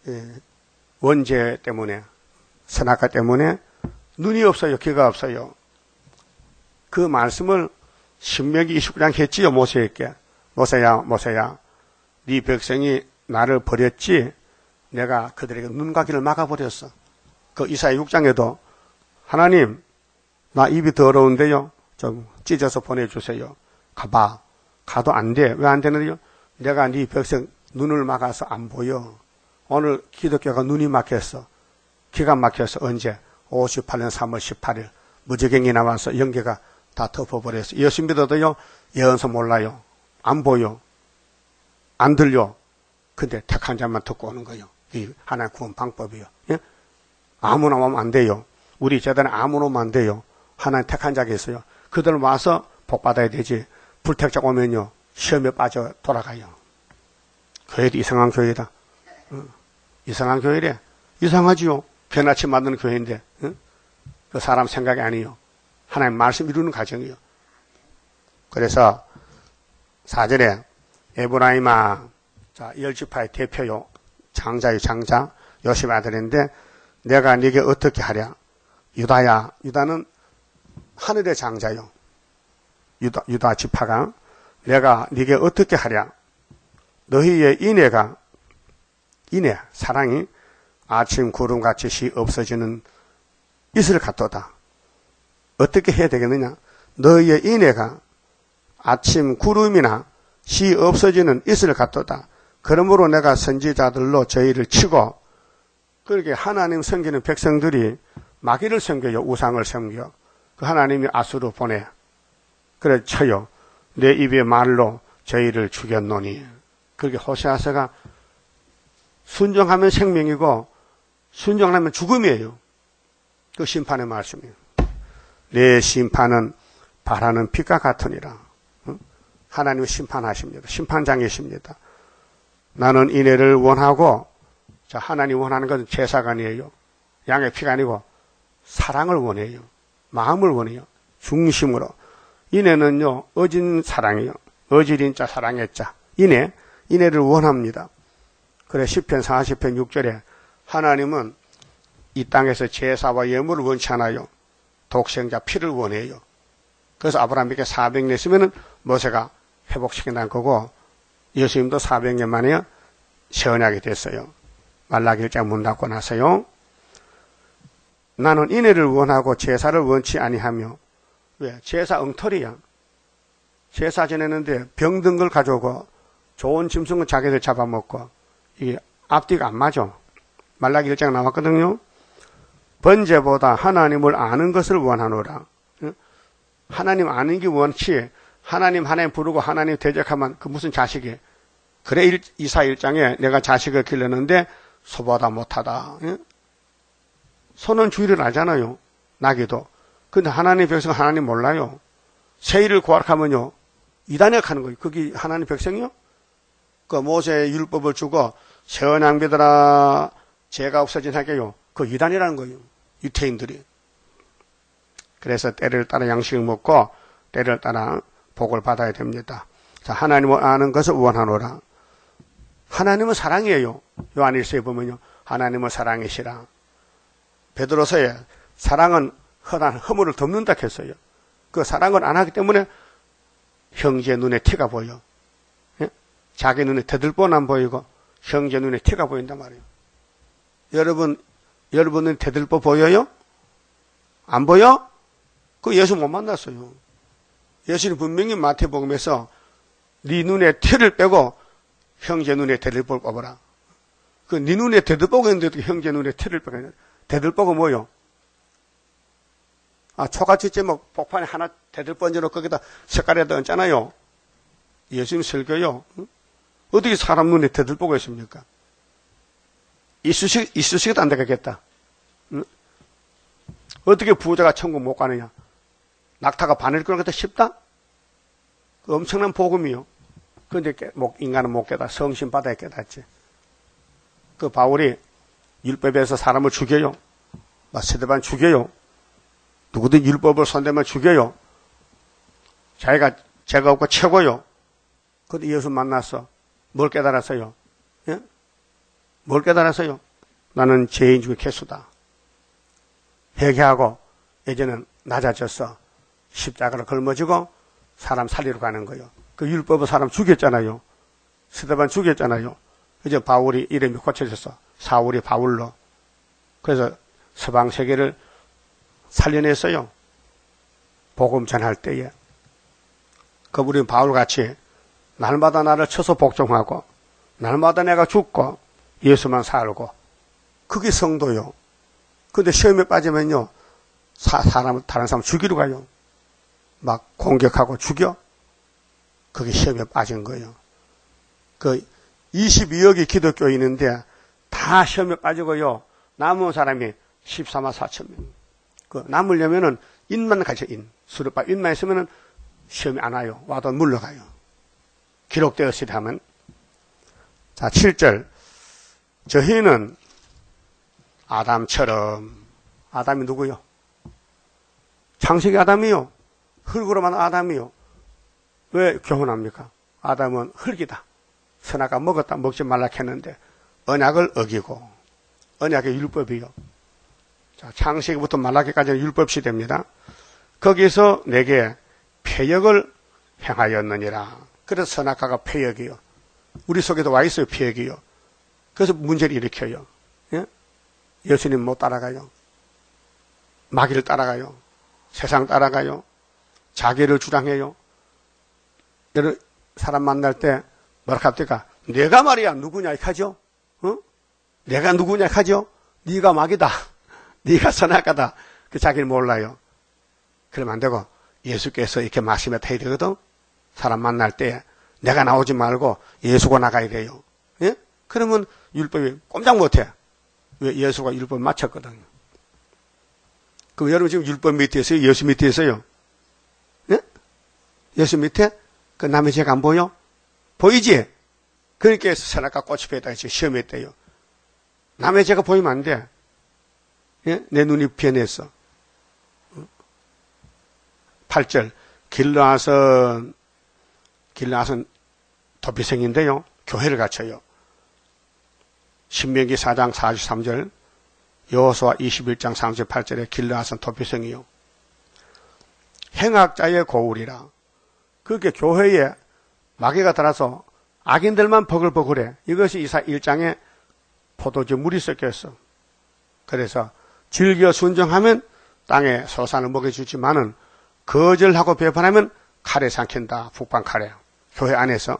원죄 때문에 선악과 때문에 눈이 없어요. 귀가 없어요. 그 말씀을 신명기 29장 했지요. 모세에게. 모세야 네 백성이 나를 버렸지 내가 그들에게 눈과 귀를 막아버렸어. 그 이사야 6장에도 하나님 나 입이 더러운데요. 좀 찢어서 보내주세요. 가봐. 가도 안 돼. 왜 안 되는데요? 내가 네 백성 눈을 막아서 안 보여. 오늘 기독교가 눈이 막혔어. 기가 막혀서 언제? 58년 3월 18일 무저갱이 나와서 영계가 다 덮어버렸어요. 예수 믿어도요, 예언서 몰라요. 안 보여. 안 들려. 근데 택한 자만 듣고 오는 거예요. 이 하나의 구원 방법이요. 예? 아무나 오면 안 돼요. 우리 재단에 아무나 오면 안 돼요. 하나님 택한 자가 있어요. 그들 와서 복 받아야 되지. 불택자 오면요, 시험에 빠져 돌아가요. 교회도 이상한 교회다. 이상한 교회래. 이상하지요. 변화치 만드는 교회인데, 그 사람 생각이 아니에요. 하나님 말씀 이루는 과정이요. 그래서 4절에 에브라임아, 자, 열지파의 대표요. 장자요, 장자. 요셉 아들인데, 내가 네게 어떻게 하랴? 유다야. 유다는 하늘의 장자요. 유다 지파가 내가 네게 어떻게 하랴? 너희의 인애가, 인애, 사랑이 아침 구름같이 시 없어지는 이슬 같도다. 어떻게 해야 되겠느냐? 너희의 인애가 아침 구름이나 시 없어지는 이슬 같도다. 그러므로 내가 선지자들로 저희를 치고, 그렇게 하나님 섬기는 백성들이 마귀를 섬겨요. 우상을 섬겨. 그 하나님이 아수르 보내. 그래 쳐요. 내 입의 말로 저희를 죽였노니. 그렇게 호세아서가 순종하면 생명이고 순종하면 죽음이에요. 그 심판의 말씀이에요. 내 심판은 바라는 빛과 같으니라. 하나님은 심판하십니다. 심판장이십니다. 나는 인애를 원하고, 자, 하나님 원하는 것은 제사가 아니에요. 양의 피가 아니고 사랑을 원해요. 마음을 원해요. 중심으로. 인애는요, 어진 사랑이에요. 어질인 자, 사랑의 자. 인애를 원합니다. 그래, 시편 40편 6절에 하나님은 이 땅에서 제사와 예물을 원치 않아요. 독생자 피를 원해요. 그래서 아브라함에게 400년 있으면은 모세가 회복시킨다는 거고, 예수님도 400년 만에 새 언약이 됐어요. 말라기 1장 문 닫고 나서요. 나는 인애를 원하고 제사를 원치 아니하며. 왜? 제사 엉터리야. 제사 지내는데 병든 걸 가져오고 좋은 짐승은 자기들 잡아먹고, 이게 앞뒤가 안 맞아. 말라기 1장 나왔거든요. 번제보다 하나님을 아는 것을 원하노라. 하나님 아는 게 원치, 하나님 부르고 하나님 대적하면 그 무슨 자식이. 그래, 이사 1장에 내가 자식을 길렀는데 소보다 못하다. 소는 주의를 알잖아요. 나기도. 근데 하나님 백성은 하나님 몰라요. 세일을 구하락하면요, 이단에 가는 거예요. 그게 하나님 백성이요? 그 모세의 율법을 주고 세언양비들아 죄가 없어진 하게요. 그 이단이라는 거예요. 유태인들이. 그래서 때를 따라 양식을 먹고 때를 따라 복을 받아야 됩니다. 자, 하나님을 아는 것을 원하노라. 하나님은 사랑이에요. 요한일서에 보면요, 하나님은 사랑이시라. 베드로서에 사랑은 흔한 허물을 덮는다 했어요. 그 사랑을 안 하기 때문에 형제 눈에 티가 보여. 예? 자기 눈에 대들보는 안 보이고 형제 눈에 티가 보인단 말이에요. 여러분 눈에 대들보 보여요? 안 보여? 그 예수 못 만났어요. 예수는 분명히 마태복음에서 네 눈에 티를 빼고 형제 눈에 대들보를 뽑아라. 그 네 눈에 대들보가 있는데 형제 눈에 티를 빼고. 대들보가 뭐요? 아, 초가집째 뭐 복판에 하나 대들보 얹어놓고 거기다 색깔에다 얹잖아요. 예수님 설교요. 어떻게 사람 눈에 대들보가 있습니까? 이쑤시개도 안 되겠다. 어떻게 부자가 천국 못 가느냐? 낙타가 바늘 끄는 것도 쉽다? 그 엄청난 복음이요. 그런데 인간은 못 깨닫, 성신 받아야 깨닫지. 그 바울이 율법에서 사람을 죽여요. 세대반 죽여요. 누구든 율법을 손대면 죽여요. 자기가 죄가 없고 최고요. 그런데 예수 만났어. 뭘 깨달았어요? 예? 뭘 깨달았어요? 나는 죄인 중에 개수다. 회개하고 이제는 낮아졌어. 십자가를 걸머지고 사람 살리러 가는 거예요. 그 율법은 사람 죽였잖아요. 스데반 죽였잖아요. 이제 바울이 이름이 고쳐졌어. 사울이 바울로. 그래서 서방 세계를 살려냈어요. 복음 전할 때에. 그 우리는 바울같이 날마다 나를 쳐서 복종하고 날마다 내가 죽고 예수만 살고 그게 성도요. 근데 시험에 빠지면요, 다른 사람 죽이러 가요. 막 공격하고 죽여? 그게 시험에 빠진 거예요. 그 22억이 기독교인인데 다 시험에 빠지고요. 남은 사람이 14만 4천 명. 그 남으려면은 인만 가져, 수르바 인만 있으면은 시험이 안 와요. 와도 물러가요. 기록되었으리 하면. 자, 7절. 저희는 아담처럼, 아담이 누구요? 창세기 아담이요. 흙으로 만든 아담이요. 왜 교훈합니까? 아담은 흙이다. 선악과 먹었다, 먹지 말라 했는데, 언약을 어기고, 언약의 율법이요. 자, 창세기부터 말라기까지는 율법 시대입니다. 거기서 내게 패역을 행하였느니라. 그래서 선악과가 패역이요. 우리 속에도 와 있어요, 패역이요. 그래서 문제를 일으켜요. 예? 예수님 못 따라가요. 마귀를 따라가요. 세상 따라가요. 자기를 주장해요. 여러 사람 만날 때 뭐라 합니까? 내가 말이야 누구냐 이렇게 하죠. 어? 내가 누구냐 이렇게 하죠. 네가 마귀다. 네가 선악과다. 그 자기를 몰라요. 그러면 안 되고 예수께서 이렇게 말씀해 해야 되거든. 사람 만날 때 내가 나오지 말고 예수가 나가야 돼요. 예? 그러면 율법이 꼼짝 못해. 왜? 예수가 율법 맞췄거든요. 그럼 여러분 지금 율법 밑에 있어요? 예수 밑에 있어요? 예? 예수 밑에? 그 남의 죄가 안 보여? 보이지? 그러니까 선악과 꽃이 피었다 지금 시험했대요. 남의 죄가 보이면 안 돼. 예? 내 눈이 변했어. 8절. 길르앗은 도피생인데요. 교회를 갖춰요. 신명기 4장 43절, 여호수아 21장 38절에 길르앗은 도피생이요. 행악자의 고울이라. 그게 교회에 마귀가 들어서 악인들만 버글버글해. 이것이 이사 1장에 포도주 물이 섞였어. 그래서 즐겨 순종하면 땅에 소산을 먹여주지만은 거절하고 배반하면 칼에 삼킨다. 북방 칼에. 교회 안에서.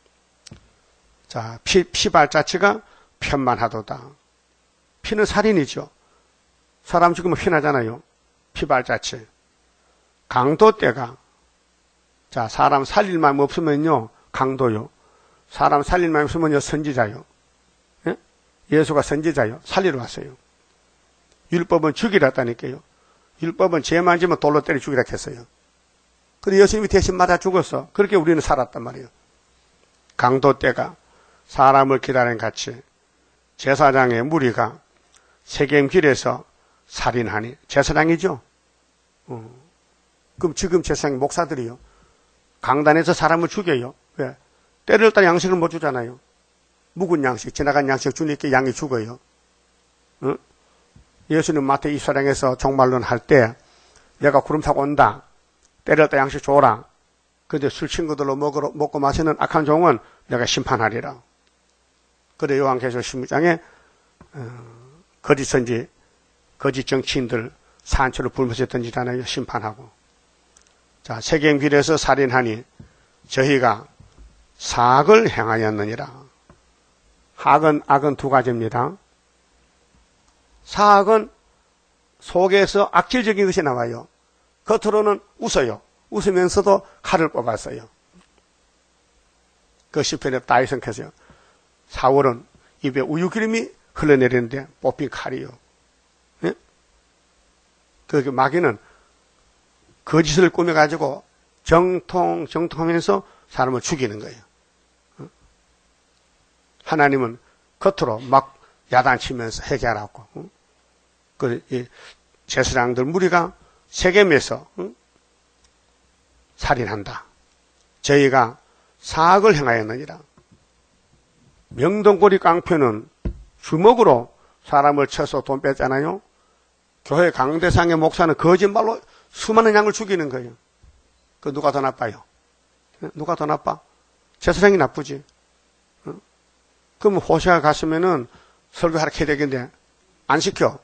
자, 피발자치가 편만하도다. 피는 살인이죠. 사람 죽으면 피나잖아요. 피발자치. 강도때가. 자, 사람 살릴 마음 없으면요. 강도요. 사람 살릴 마음 없으면요. 선지자요. 예? 예수가 선지자요. 살리러 왔어요. 율법은 죽이라 했다니까요. 율법은 죄만 지면 돌로 때려 죽이라 했어요. 근데 예수님이 대신 맞아 죽었어. 그렇게 우리는 살았단 말이에요. 강도 때가 사람을 기다리는 같이 제사장의 무리가 세겜길에서 살인하니 제사장이죠. 그럼 지금 제사장 목사들이요. 강단에서 사람을 죽여요. 왜? 때를 따라 양식을 못 주잖아요. 묵은 양식, 지나간 양식 주니까 양이 죽어요. 예수님 마태 24장에서 종말론 할 때 내가 구름 타고 온다. 때를 따라 양식 줘라. 그런데 술 친구들로 먹고 마시는 악한 종은 내가 심판하리라. 그래 요한계시록 16장에 거짓 선지, 거짓 정치인들 산초를 불면서 던지잖아요. 심판하고. 자, 세겜길에서 살인하니 저희가 사악을 행하였느니라. 악은 두 가지입니다. 사악은 속에서 악질적인 것이 나와요. 겉으로는 웃어요. 웃으면서도 칼을 뽑았어요. 그 시편에 다윗은 그랬어요. 사울은 입에 우유기름이 흘러내리는데 뽑힌 칼이요. 예? 그 마귀는 거짓을 꾸며가지고 정통하면서 사람을 죽이는 거예요. 하나님은 겉으로 막 야단치면서 해결하고, 그 제사장들 무리가 세겜에서 살인한다. 저희가 사악을 행하였느니라. 명동거리 깡패는 주먹으로 사람을 쳐서 돈 뺐잖아요. 교회 강대상의 목사는 거짓말로 수많은 양을 죽이는 거예요. 그 누가 더 나빠요? 누가 더 나빠? 제사장이 나쁘지. 그럼 호시아 갔으면은 설교하러 해야 되겠는데 안 시켜.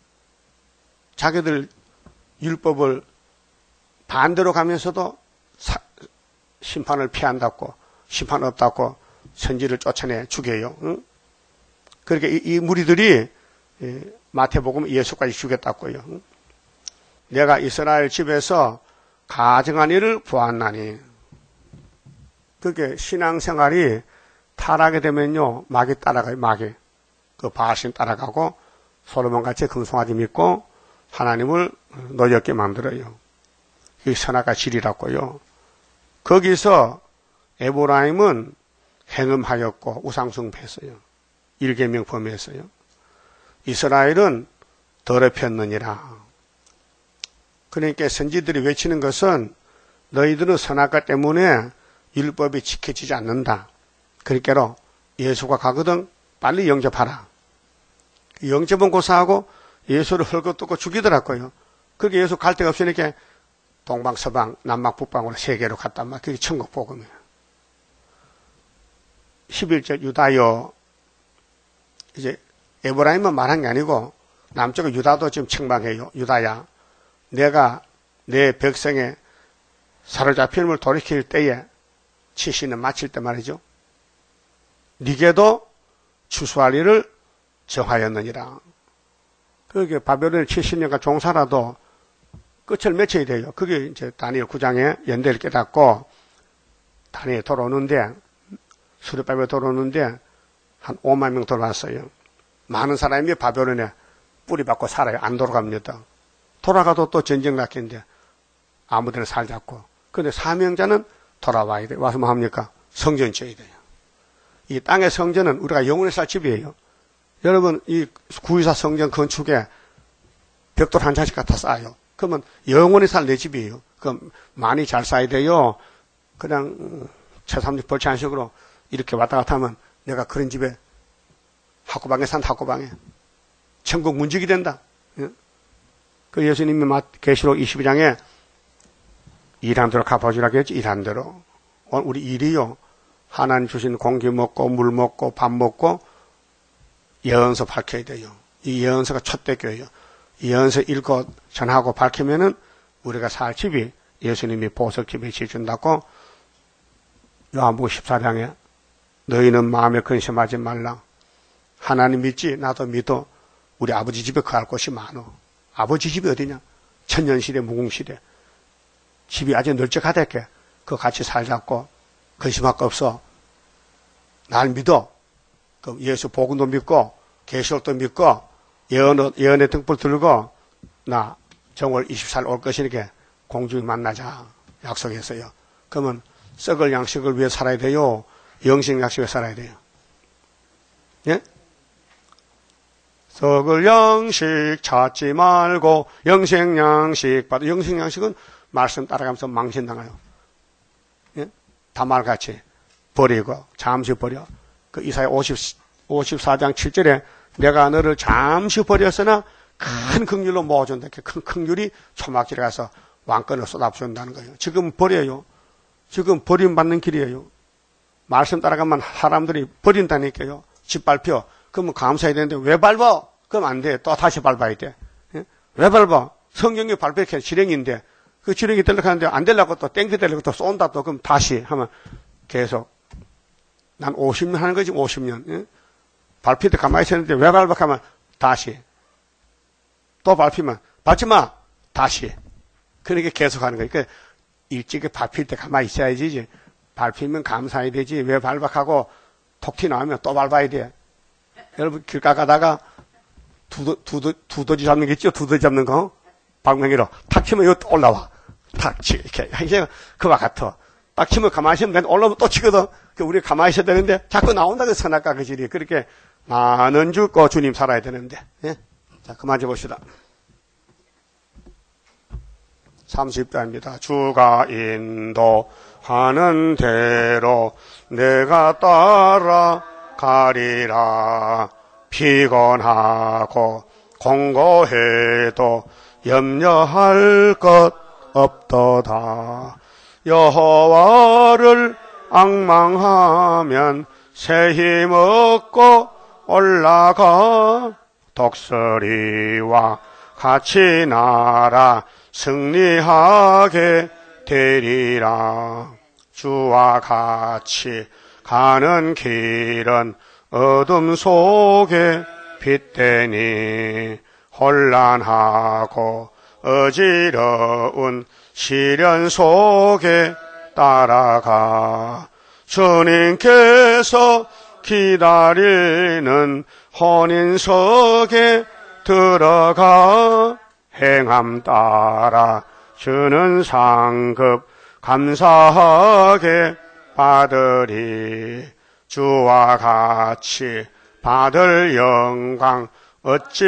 자기들 율법을 반대로 가면서도 심판을 피한다고, 심판 없다고 선지를 쫓아내 죽여요. 응? 그러니까 이 무리들이 마태복음 예수까지 죽였다고요. 응? 내가 이스라엘 집에서 가정한 일을 보았나니. 그게 신앙생활이 타락하게 되면요, 마귀 따라가요, 마귀. 그 바알신 따라가고 솔로몬같이 금송아지 믿고 하나님을 노엽게 만들어요. 이 선악과 질이라고요. 거기서 에브라임은 행음하였고 우상숭배했어요. 일계명 범했어요. 이스라엘은 더럽혔느니라. 그러니까 선지들이 외치는 것은 너희들은 선악과 때문에 율법이 지켜지지 않는다. 그러니까 예수가 가거든 빨리 영접하라. 영접은 고사하고 예수를 헐거뜯고 죽이더라고요. 그게 예수 갈 데가 없으니까 동방서방 남방북방으로 세계로 갔단 말이에요. 그게 천국 복음이에요. 11절 유다여, 이제 에브라임만 말한 게 아니고 남쪽의 유다도 지금 책망해요. 유다야, 내가 내 백성의 사로잡힘을 돌이킬 때에 70년 마칠 때 말이죠. 니게도 추수할 일을 정하였느니라. 그게 바벨론에 70년간 종살아도 끝을 맺혀야 돼요. 그게 이제 다니엘 9장에 연대를 깨닫고 다니엘 돌아오는데, 수르바벨 돌아오는데 한 5만 명 돌아왔어요. 많은 사람이 바벨론에 뿌리 받고 살아요. 안 돌아갑니다. 돌아가도 또 전쟁 났겠는데 아무데나 살자고. 그런데 사명자는 돌아와야 돼요. 와서 뭐 합니까? 성전 지어야 돼요. 이 땅의 성전은 우리가 영원히 살 집이에요. 여러분, 이 구이사 성전 건축에 벽돌 한 장씩 갖다 쌓아요. 그러면 영원히 살 내 집이에요. 그럼 많이 잘 쌓아야 돼요. 그냥 최삼집 벌채한식으로 이렇게 왔다 갔다 하면 내가 그런 집에 학고방에 산다. 학고방에 천국 문지기 된다. 그 예수님이 계시록 22장에 일한 대로 갚아주라고 했지. 일한 대로. 우리 일이요, 하나님 주신 공기 먹고 물 먹고 밥 먹고 예언서 밝혀야 돼요. 이 예언서가 촛대교예요. 이 예언서 읽고 전하고 밝히면은 우리가 살 집이 예수님이 보석집에 지어준다고. 요한복음 14장에 너희는 마음에 근심하지 말라. 하나님 믿지 나도 믿어. 우리 아버지 집에 거할 곳이 많어. 아버지 집이 어디냐? 천년시대 무궁시대. 집이 아주 널쩍하다께. 그거 같이 살자고. 근심할 거 없어. 날 믿어. 그럼 예수 복음도 믿고 계시록도 믿고 예언의 등불 들고 나 정월 24일 올 것이니까 공중에 만나자 약속했어요. 그러면 썩을 양식을 위해 살아야 돼요? 영생 양식을 위해 살아야 돼요? 예? 썩을 양식 찾지 말고 영생 양식 받아. 영생 양식은 말씀 따라가면서 망신당해요. 예? 다말같이 버리고 잠시 버려. 그 이사야 54장 7절에 내가 너를 잠시 버렸으나 큰 긍휼로 모아준다. 큰 긍휼이 초막길에 가서 왕권을 쏟아부은다는 거예요. 지금 버려요. 지금 버림받는 길이에요. 말씀 따라가면 사람들이 버린다니까요. 짓밟혀. 그러면 감사해야 되는데 왜 밟아? 그럼 안 돼. 또 다시 밟아야 돼. 예? 왜 밟아? 성경이 밟혀야 지령인데 그 지령이 되려고 하는데 안 되려고 또 땡겨대려고 또 쏜다 또. 그럼 다시 하면 계속. 난 50년 하는 거지. 50년. 예? 밟힐 때 가만히 있었는데 왜 밟아? 하면 다시. 또 밟히면 밟지 마. 다시. 그러니까 계속 하는 거예요. 그러니까 일찍이 밟힐 때 가만히 있어야지. 밟히면 감사해야 되지. 왜 밟아하고 톡 튀 나오면 또 밟아야 돼. 여러분 길가 가다가 두더지 잡는 게 있죠? 두더지 잡는 거. 방망이로 탁 치면 이거 또 올라와. 탁 치. 이렇게. 이제 그와 같아. 딱 치면 가만히 있으면 올라오면 또 치거든. 우리 가만히 있어야 되는데 자꾸 나온다. 그 선악과 그 질이. 그렇게 나는 죽고 주님 살아야 되는데. 예? 자, 그만 좀 봅시다. 30절입니다. 주가 인도하는 대로 내가 따라가리라. 피곤하고 공고해도 염려할 것 없도다. 여호와를 앙망하면 새 힘 얻고 올라가. 독수리와 같이 날아 승리하게 되리라. 주와 같이 가는 길은 어둠 속에 빛되니 혼란하고 어지러운 시련 속에 따라가 주님께서 기다리는 혼인석에 들어가 행함 따라 주는 상급 감사하게 받으리. 주와 같이 받을 영광 어찌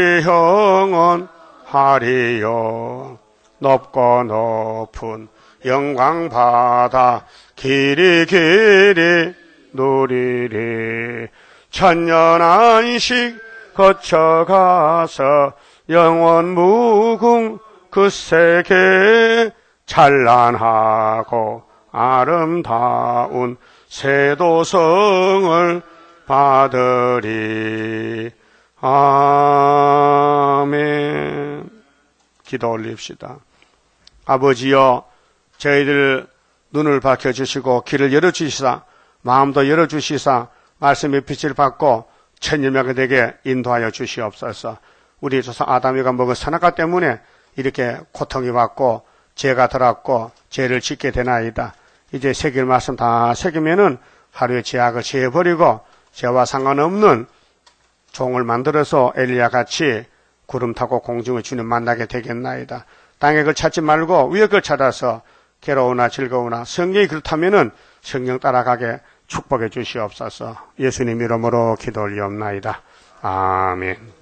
영원하리요. 높고 높은 영광 받아 길이 누리리. 천년 안식 거쳐가서 영원 무궁 그 세계 찬란하고 아름다운 세도성을 받으리. 아멘. 기도 올립시다. 아버지여, 저희들 눈을 밝혀주시고 길을 열어주시사 마음도 열어주시사 말씀의 빛을 받고 천일명이 되게 인도하여 주시옵소서. 우리 조상 아담이가 먹은 선악과 때문에 이렇게 고통이 왔고 죄가 들었고 죄를 짓게 되나이다. 이제 새길 말씀 다 새기면은 하루의 죄악을 제해버리고 죄와 상관없는 종을 만들어서 엘리야 같이 구름 타고 공중의 주님 만나게 되겠나이다. 땅의 걸 찾지 말고 위의 걸 찾아서 괴로우나 즐거우나 성경이 그렇다면은 성경 따라가게 축복해 주시옵소서. 예수님 이름으로 기도 올리옵나이다. 아멘.